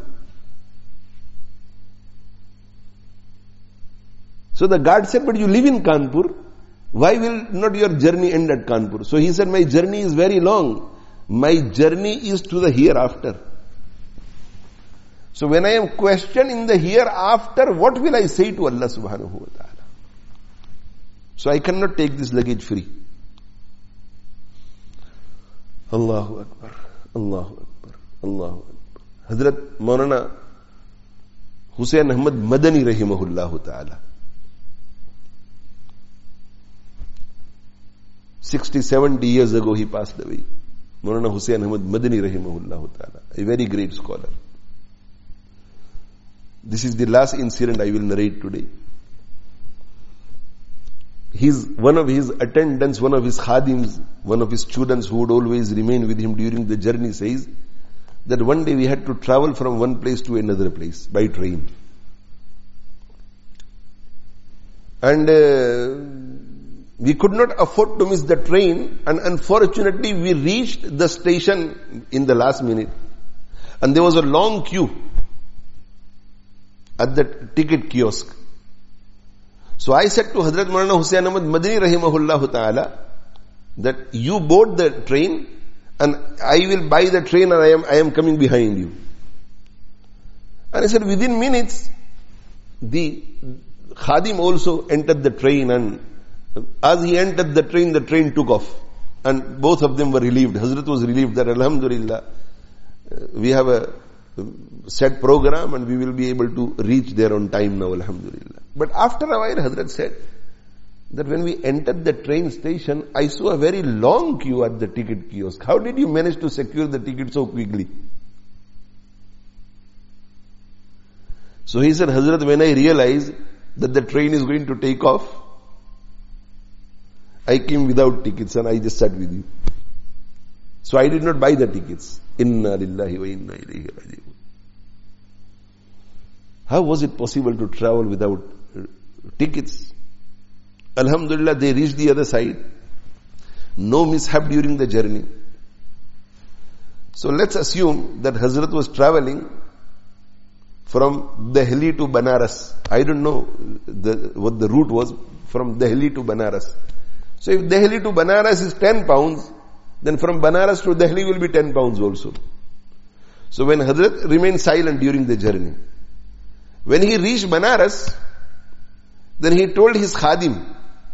So the guard said, but you live in Kanpur, why will not your journey end at Kanpur? So he said, my journey is very long. My journey is to the hereafter. So when I am questioned in the hereafter, what will I say to Allah subhanahu wa ta'ala? So I cannot take this luggage free. Allahu Akbar, Allahu Akbar, Allahu Akbar. Hazrat Maulana Hussain Ahmad Madani rahimahullah ta'ala. sixty, seventy years ago he passed away. Maulana Hussain Ahmad Madani rahimahullah ta'ala. A very great scholar. This is the last incident I will narrate today. His, one of his attendants, one of his khadims, one of his students who would always remain with him during the journey says that one day we had to travel from one place to another place by train. And uh, we could not afford to miss the train, and unfortunately we reached the station in the last minute. And there was a long queue at the ticket kiosk. So I said to Hazrat Maulana Hussain Ahmad Madani rahimahullah ta'ala that you board the train and I will buy the train and I am, I am coming behind you. And he said within minutes the khadim also entered the train, and as he entered the train, the train took off and both of them were relieved. Hazrat was relieved that alhamdulillah we have a set program and we will be able to reach there on time now, alhamdulillah. But after a while, Hazrat said that when we entered the train station, I saw a very long queue at the ticket kiosk. How did you manage to secure the ticket so quickly? So he said, Hazrat, when I realized that the train is going to take off, I came without tickets and I just sat with you. So I did not buy the tickets. Inna lillahi wa inna ilayhi raji'un. How was it possible to travel without tickets? Alhamdulillah, they reached the other side. No mishap during the journey. So let's assume that Hazrat was traveling from Delhi to Banaras. I don't know the, what the route was from Delhi to Banaras. So if Delhi to Banaras is ten pounds, then from Banaras to Delhi will be ten pounds also. So when Hazrat remained silent during the journey, when he reached Banaras, then he told his khadim,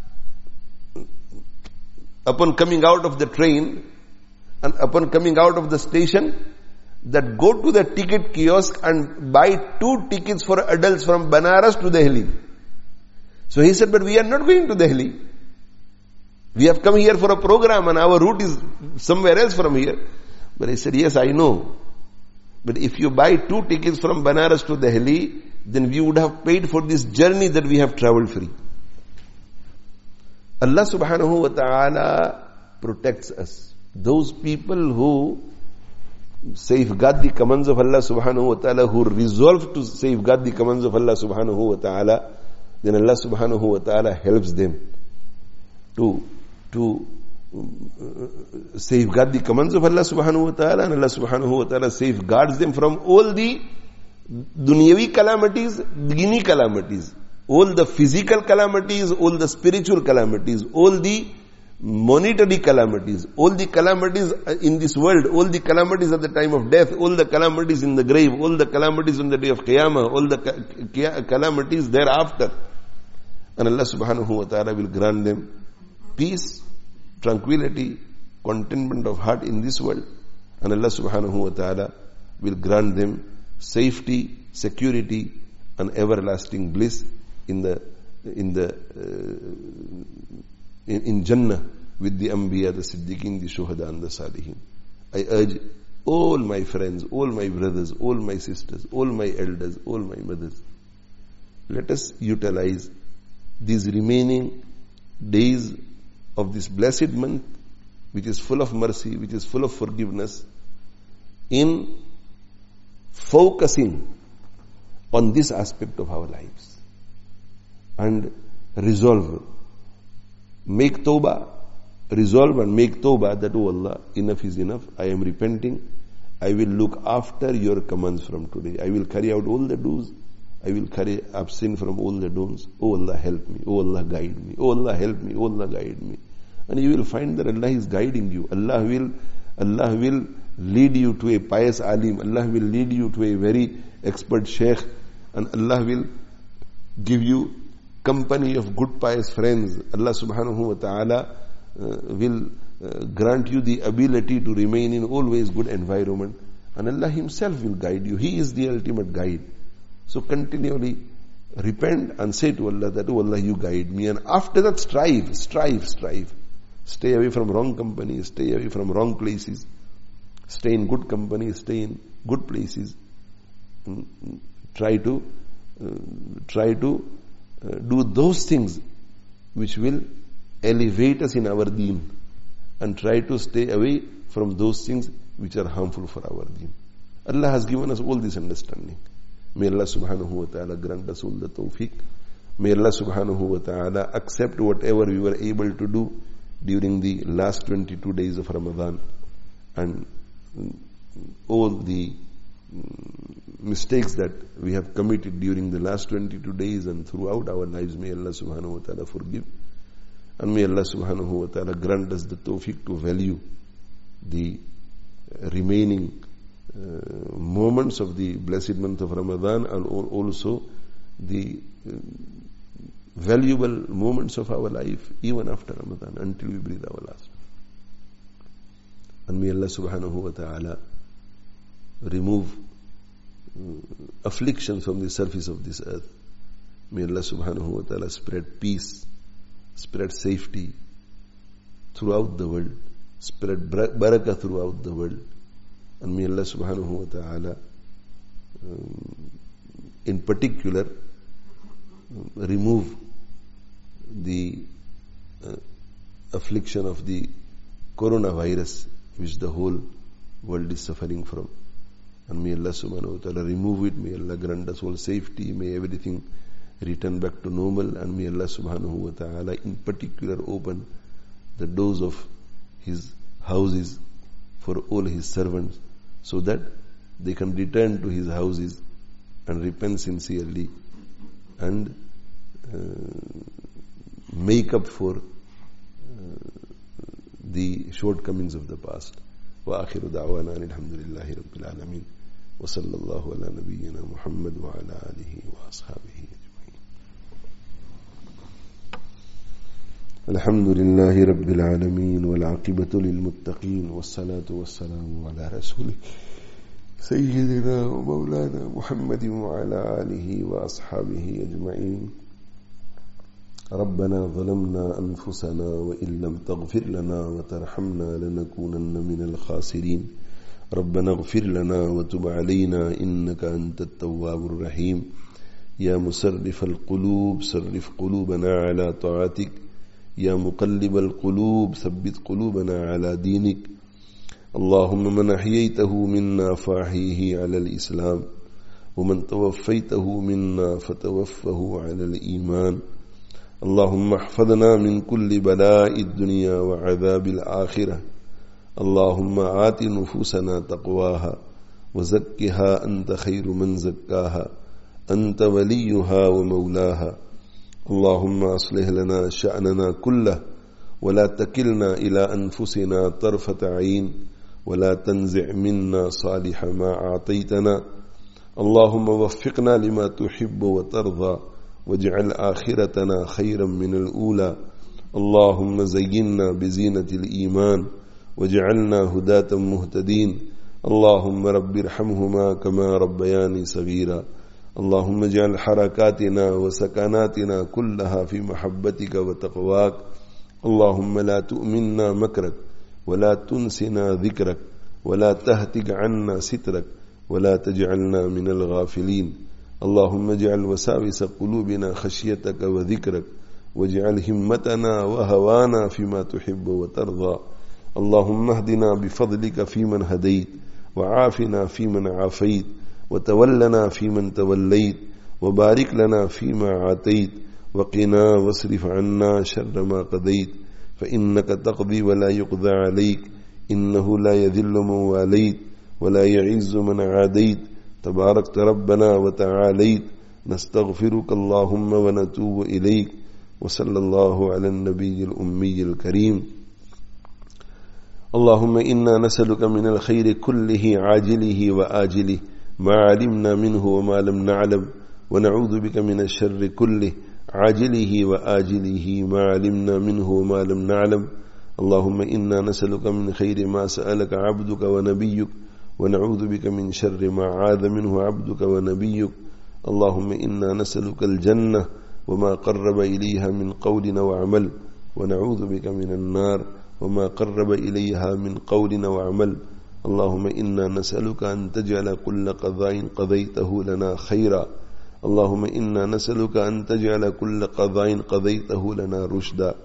upon coming out of the train and upon coming out of the station, that go to the ticket kiosk and buy two tickets for adults from Banaras to Delhi. So he said, but we are not going to Delhi. We have come here for a program and our route is somewhere else from here. But he said, yes, I know. But if you buy two tickets from Banaras to Delhi, then we would have paid for this journey that we have traveled free. Allah subhanahu wa ta'ala protects us. Those people who safeguard the commands of Allah subhanahu wa ta'ala, who resolve to safeguard the commands of Allah subhanahu wa ta'ala, then Allah subhanahu wa ta'ala helps them to, to safeguard the commands of Allah subhanahu wa ta'ala, and Allah subhanahu wa ta'ala safeguards them from all the dunyavi calamities, dini calamities, all the physical calamities, all the spiritual calamities, all the monetary calamities, all the calamities in this world, all the calamities at the time of death, all the calamities in the grave, all the calamities on the day of Qiyamah, all the calamities thereafter. And Allah subhanahu wa ta'ala will grant them peace, tranquility, contentment of heart in this world. And Allah subhanahu wa ta'ala will grant them safety, security, and everlasting bliss in the in the uh, in, in Jannah with the Anbiya, the Siddiqeen, the Shuhada and the Salihin. I urge all my friends, all my brothers, all my sisters, all my elders, all my mothers, let us utilize these remaining days of this blessed month, which is full of mercy, which is full of forgiveness, in focusing on this aspect of our lives. And resolve, make tawbah, resolve and make tawbah that, oh Allah, enough is enough. I am repenting. I will look after your commands from today. I will carry out all the do's. I will carry abstain from all the don'ts. Oh Allah, help me. Oh Allah, guide me. Oh Allah, help me. Oh Allah, guide me. And you will find that Allah is guiding you. Allah will, Allah will lead you to a pious alim. Allah will lead you to a very expert sheikh. And Allah will give you company of good pious friends. Allah subhanahu wa ta'ala uh, will uh, grant you the ability to remain in always good environment. And Allah Himself will guide you. He is the ultimate guide. So continually repent and say to Allah that, oh Allah, you guide me. And after that strive, strive, strive. Stay away from wrong company, stay away from wrong places. Stay in good company, stay in good places. Try to, uh, try to uh, do those things which will elevate us in our deen. And try to stay away from those things which are harmful for our deen. Allah has given us all this understanding. May Allah subhanahu wa ta'ala grant us all the tawfiq. May Allah subhanahu wa ta'ala accept whatever we were able to do during the last twenty-two days of Ramadan, and all the mistakes that we have committed during the last twenty-two days and throughout our lives. May Allah subhanahu wa ta'ala forgive, and may Allah subhanahu wa ta'ala grant us the tawfiq to value the remaining uh, moments of the blessed month of Ramadan, and also the uh, valuable moments of our life even after Ramadan, until we breathe our last. And may Allah subhanahu wa ta'ala remove uh, affliction from the surface of this earth. May Allah subhanahu wa ta'ala spread peace, spread safety throughout the world, spread barakah throughout the world. And may Allah subhanahu wa ta'ala um, in particular remove the uh, affliction of the coronavirus which the whole world is suffering from. And may Allah subhanahu wa ta'ala remove it. May Allah grant us all safety. May everything return back to normal. And may Allah subhanahu wa ta'ala in particular open the doors of His houses for all His servants, so that they can return to His houses and repent sincerely and uh, make up for uh, the shortcomings of the past. Wa akhiru da'wana alhamdulillahi rabbil alameen. Wa sallallahu ala nabiyyina Muhammad wa ala alihi wa ashabihi ajma'in. Alhamdulillahi rabbil alameen wal aqibatu lil muttaqeen was salatu was salamu ala rasulih سيدنا ومولانا محمد وعلى آله وأصحابه أجمعين. ربنا ظلمنا أنفسنا وإن لم تغفر لنا وترحمنا لنكونن من الخاسرين. ربنا اغفر لنا وتب علينا إنك أنت التواب الرحيم. يا مسرف القلوب صرف قلوبنا على طاعتك. يا مقلب القلوب ثبت قلوبنا على دينك. اللهم من أحييته منا فأحيه على الإسلام ومن توفيته منا فتوفه على الإيمان. اللهم احفظنا من كل بلاء الدنيا وعذاب الآخرة. اللهم آت نفوسنا تقواها وزكها أنت خير من زكاها أنت وليها ومولاها. اللهم أصلح لنا شأننا كله ولا تكلنا إلى أنفسنا طرفة عين ولا تنزع منا صالح ما أعطيتنا. اللهم وفقنا لما تحب وترضى واجعل آخرتنا خيرا من الأولى. اللهم زينا بزينة الإيمان واجعلنا هداة مهتدين. اللهم رب ارحمهما كما ربياني صغيرا. اللهم اجعل حركاتنا وسكناتنا كلها في محبتك وتقواك. اللهم لا تؤمنا مكرك ولا تنسنا ذكرك ولا تهتك عنا سترك ولا تجعلنا من الغافلين. اللهم اجعل وساوس قلوبنا خشيتك وذكرك واجعل همتنا وهوانا فيما تحب وترضى. اللهم اهدنا بفضلك فيمن هديت وعافنا فيمن عافيت وتولنا فيمن توليت وبارك لنا فيما عاتيت وقنا واصرف عنا شر ما قضيت فإنك تقضي ولا يقضى عليك إنه لا يذل من واليت ولا يعز من عاديت تباركت ربنا وتعاليت. نستغفرك اللهم ونتوب إليك. وصلى الله على النبي الأمي الكريم. اللهم إنا نسألك من الخير كله عاجله وآجله ما علمنا منه وما لم نعلم ونعوذ بك من الشر كله عاجله وآجله ما علمنا منه وما لم نعلم. اللهم إنا نسألك من خير ما سألك عبدك ونبيك ونعوذ بك من شر ما عاذ منه عبدك ونبيك. اللهم إنا نسألك الجنة وما قرب إليها من قول وعمل ونعوذ بك من النار وما قرب إليها من قول وعمل. اللهم إنا نسألك أن تجعل كل قضاء قضيته لنا خيرا. اللهم إنا نسألك أن تجعل كل قضاء قضيته لنا رشدا.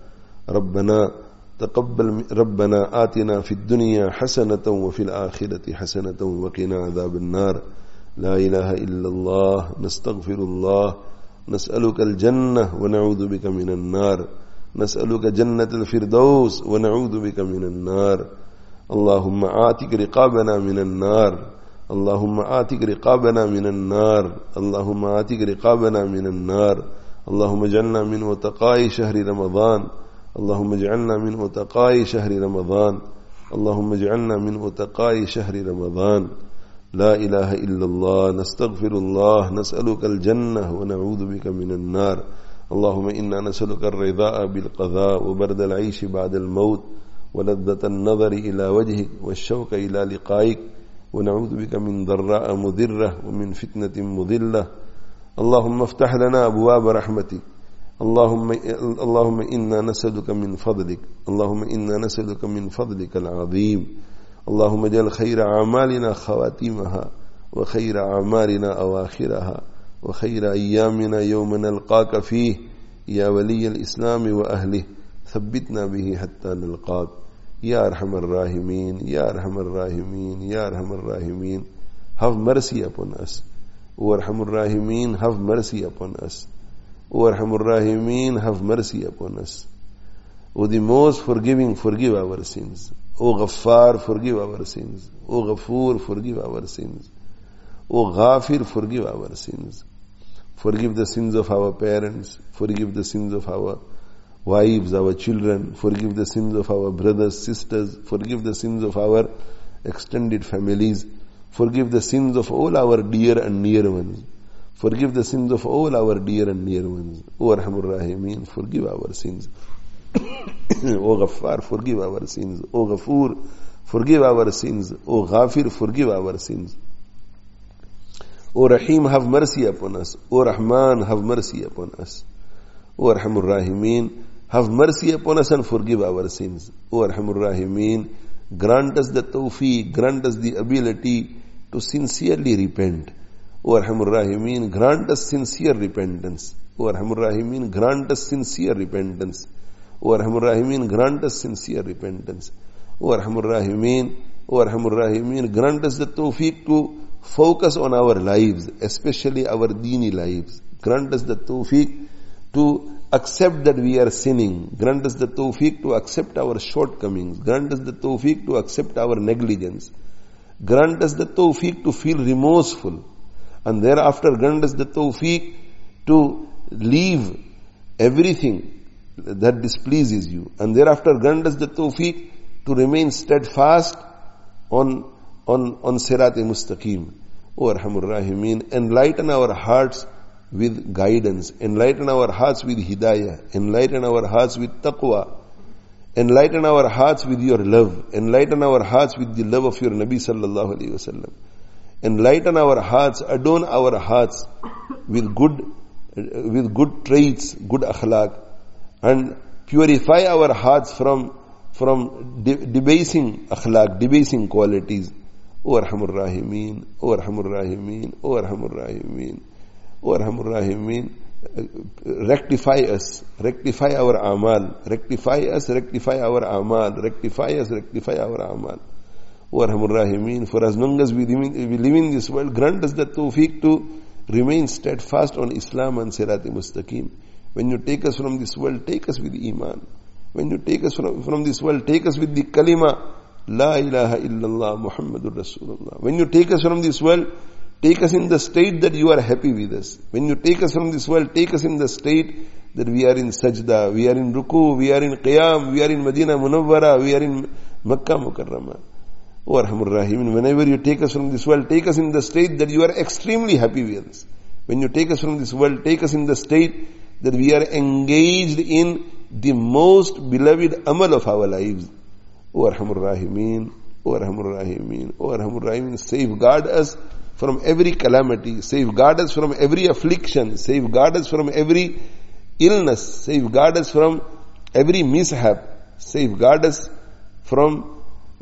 ربنا تقبل ربنا آتنا في الدنيا حسنة وفي الآخرة حسنة وقنا عذاب النار. لا إله إلا الله. نستغفر الله. نسألك الجنة ونعوذ بك من النار. نسألك جنة الفردوس ونعوذ بك من النار. اللهم آتك رقابنا من النار. اللهم آتك رقابنا من النار. اللهم آتك رقابنا من النار. اللهم اجعلنا من وتقاء شهر رمضان. اللهم اجعلنا من وتقاء شهر رمضان. اللهم اجعلنا من وتقاء شهر رمضان. لا إله إلا الله. نستغفر الله. نسألك الجنة ونعوذ بك من النار. اللهم إنا نسألك الرضاء بالقضاء وبرد العيش بعد الموت ولذة النظر إلى وجهك والشوق إلى لقائك ونعوذ بك من ضراء مضرة ومن فتنة مضلة. اللهم افتح لنا أبواب رحمتك. اللهم اللهم إنا نسألك من فضلك. اللهم إنا نسألك من فضلك العظيم. اللهم اجعل خير أعمالنا خواتيمها وخير أعمالنا أواخرها وخير أيامنا يوم نلقاك فيه يا ولي الإسلام وأهله. ثبتنا به حتى نلقاك يا أرحم الراحمين يا أرحم الراحمين يا أرحم الراحمين. Have mercy upon us. O Arhamur Rahimin, have mercy upon us. O Arhamur Rahimin, have mercy upon us. O the most forgiving, forgive our sins. O Ghaffar, forgive our sins. O Ghafoor, forgive our sins. O Ghafir, forgive our sins. Forgive the sins of our parents. Forgive the sins of our wives, our children. Forgive the sins of our brothers, sisters. Forgive the sins of our extended families. Forgive the sins of all our dear and near ones. Forgive the sins of all our dear and near ones. O Arhamur Rahimin, forgive our sins. O Ghaffar, forgive our sins. O Ghafoor, forgive our sins. O Ghafir, forgive our sins. O Rahim, have mercy upon us. O Rahman, have mercy upon us. O Arhamur Rahimin, have mercy upon us and forgive our sins. O Arhamur Rahimin, grant us the tawfiq, grant us the ability to sincerely repent. O Arhamur Rahimin, grant us sincere repentance. O Arhamur Rahimin, grant us sincere repentance. O Arhamur Rahimin, grant us sincere repentance. O Arhamur Rahimin, O Arhamur Rahimin, grant us the tawfiq to focus on our lives, especially our deeni lives. Grant us the tawfiq to accept that we are sinning. Grant us the tawfiq to accept our shortcomings. Grant us the tawfiq to accept our negligence. Grant us the tawfiq to feel remorseful. And thereafter grant us the tawfiq to leave everything that displeases you. And thereafter grant us the tawfiq to remain steadfast on, on, on Sirat-e Mustaqim. O Arhamur Rahimin, enlighten our hearts with guidance. Enlighten our hearts with hidayah. Enlighten our hearts with taqwa. Enlighten our hearts with your love. Enlighten our hearts with the love of your Nabi sallallahu alayhi wasallam. Enlighten our hearts, adorn our hearts with good, with good traits, good akhlaq, and Purify our hearts from, from de- debasing akhlaq, debasing qualities. O Arhamur Rahimeen, O Arhamur Rahimeen, O Arhamur Rahimeen, O Arhamur Rahimeen. Rectify us, rectify our amal, rectify us, rectify our amal, rectify us, rectify our amal. O Arhamur Rahimeen, for as long as we live, in, we live in this world, grant us the tawfiq to remain steadfast on Islam and Sirat-e Mustaqim. When you take us from this world, take us with Iman. When you take us from, from this world, take us with the kalima, La ilaha illallah Muhammadur Rasulullah. When you take us from this world, take us in the state that you are happy with us. When you take us from this world, take us in the state that we are in sajda, we are in ruku, we are in qiyam, we are in Madinah Munawwara, we are in Makkah Mukarramah. O Arhamur Rahim, whenever you take us from this world, take us in the state that you are extremely happy with us. When you take us from this world, take us in the state that we are engaged in the most beloved amal of our lives. O Arhamur Rahimin, O Arhamur Rahimin, O Arhamur Rahimin, safeguard us from every calamity, safeguard us from every affliction, safeguard us from every illness, safeguard us from every mishap, safeguard us from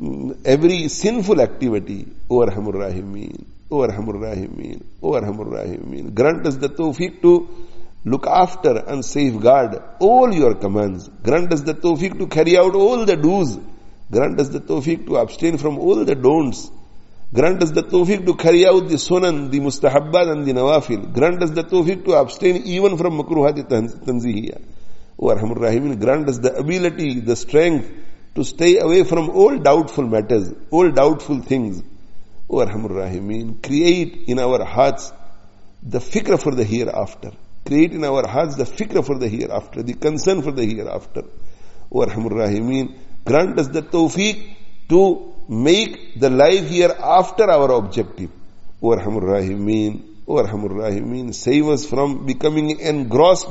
every sinful activity. O Arhamur Rahimin, O Arhamur Rahimin, O Arhamur Rahimin. Grant us the tawfiq to look after and safeguard all your commands. Grant us the tawfiq to carry out all the do's. Grant us the tawfiq to abstain from all the don'ts. Grant us the tawfiq to carry out the sunan, the mustahabbat and the nawafil. Grant us the tawfiq to abstain even from makruhat tanzihiyya. O Arhamur Rahimin, grant us the ability, the strength to stay away from all doubtful matters, all doubtful things. O Arhamur Rahimin, create in our hearts the fikr for the hereafter. Create in our hearts the fikr for the hereafter, the concern for the hereafter. O Arhamur Rahimin, grant us the tawfiq to make the life here after our objective. O Arhamur Rahimin, O Arhamur Rahimin, save us from becoming engrossed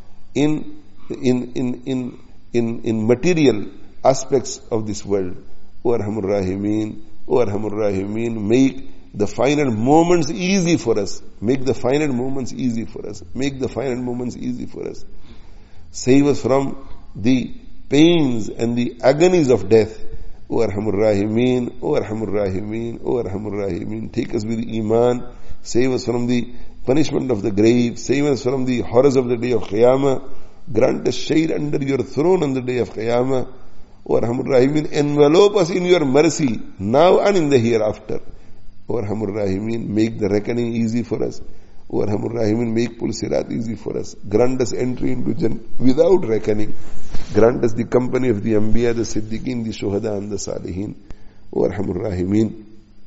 in, in, in, in, in, in material aspects of this world. O Arhamur Rahimin, O Arhamur Rahimin, make the final moments easy for us. Make the final moments easy for us. Make the final moments easy for us. Save us from the pains and the agonies of death. O Arhamur Rahimin, O Arhamur Rahimin, O Arhamur Rahimin. Take us with Iman. Save us from the punishment of the grave. Save us from the horrors of the day of Qiyamah. Grant us shade under your throne on the day of Qiyamah. O Arhamur Rahimin, envelope us in your mercy, now and in the hereafter. O Arhamur Rahimin, make the reckoning easy for us. O Arhamur Rahimin, make Pul Sirat easy for us. Grant us entry into Jannah without reckoning. Grant us the company of the Anbiya, the Siddiqeen, the Shuhada and the Salihin. O Arhamur Rahimin,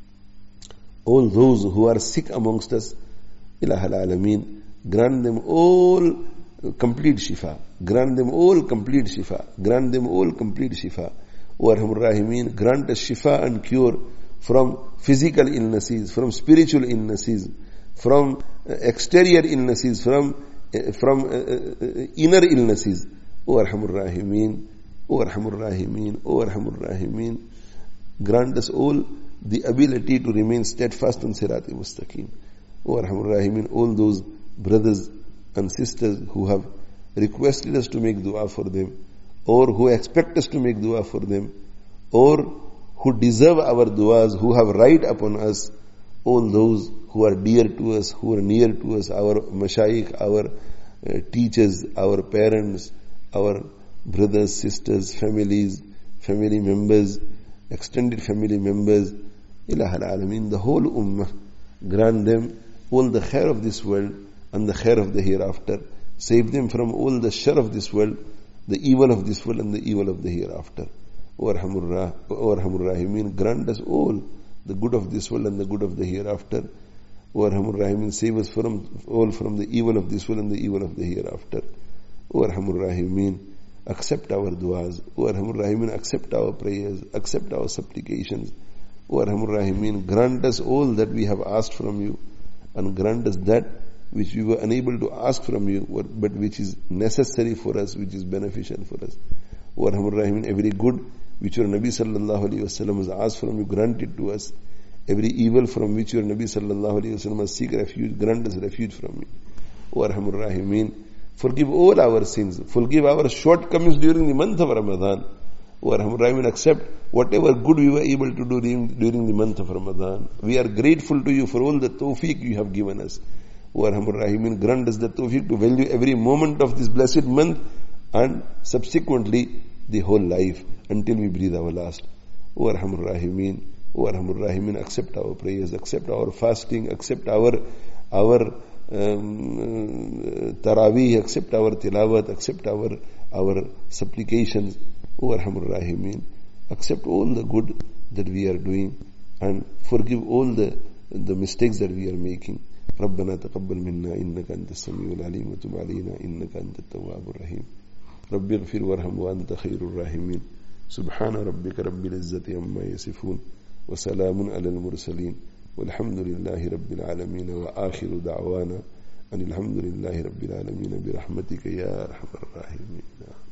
all those who are sick amongst us, Ilahal Alameen, grant them all complete shifa. Grant them all complete shifa. Grant them all complete shifa. O Arhamur Rahimin, grant us shifa and cure from physical illnesses, from spiritual illnesses, from uh, exterior illnesses, from uh, from uh, uh, inner illnesses. O Arhamur Rahimin, O Arhamur Rahimin, O Arhamur Rahimin, grant us all the ability to remain steadfast on Sirat-e Mustaqim. O Arhamur Rahimin, all those brothers and sisters who have requested us to make dua for them, or who expect us to make dua for them, or who deserve our duas, who have right upon us, all those who are dear to us, who are near to us, our mashayikh, our uh, teachers, our parents, our brothers, sisters, families, family members, extended family members, Ilahal Alameen, the whole ummah, grant them all the khair of this world and the khair of the hereafter. Save them from all the shar of this world, the evil of this world and the evil of the hereafter. O Arhamur Rahimin, grant us all the good of this world and the good of the hereafter. O Arhamur Rahimin, save us from all from the evil of this world and the evil of the hereafter. O Arhamur Rahimin, accept our duas. O Arhamur Rahimin, accept our prayers, accept our supplications. O Arhamur Rahimin, grant us all that we have asked from you, and grant us that which we were unable to ask from you, but which is necessary for us, which is beneficial for us. O Arhamur Rahimin, every good which your Nabi sallallahu alayhi wa sallam has asked from you, grant it to us. Every evil from which your Nabi sallallahu alayhi wa sallam has seek refuge, grant us refuge from you. O Arhamur Rahimin, Forgive all our sins. Forgive our shortcomings during the month of Ramadan. O Arhamur Rahimin, accept whatever good we were able to do during, during the month of Ramadan. We are grateful to you for all the tawfiq you have given us. O Arhamur Rahimin, grant us the tawfiq to value every moment of this blessed month and subsequently the whole life until we breathe our last. O Arhamur Rahimin, O Arhamur Rahimin, accept our prayers, accept our fasting, accept our our um, Taraweeh, accept our tilawat, accept our our supplications. O Arhamur Rahimin, accept all the good that we are doing and forgive all the the mistakes that we are making. ربنا تقبل منا إنك أنت السميع العليم وتب علينا إنك أنت التواب الرحيم. رب اغفر وارحم وأنت خير الراحمين. سبحان ربك رب العزة عما يصفون وسلام على المرسلين والحمد لله رب العالمين وآخر دعوانا أن الحمد لله رب العالمين برحمتك يا أرحم الراحمين.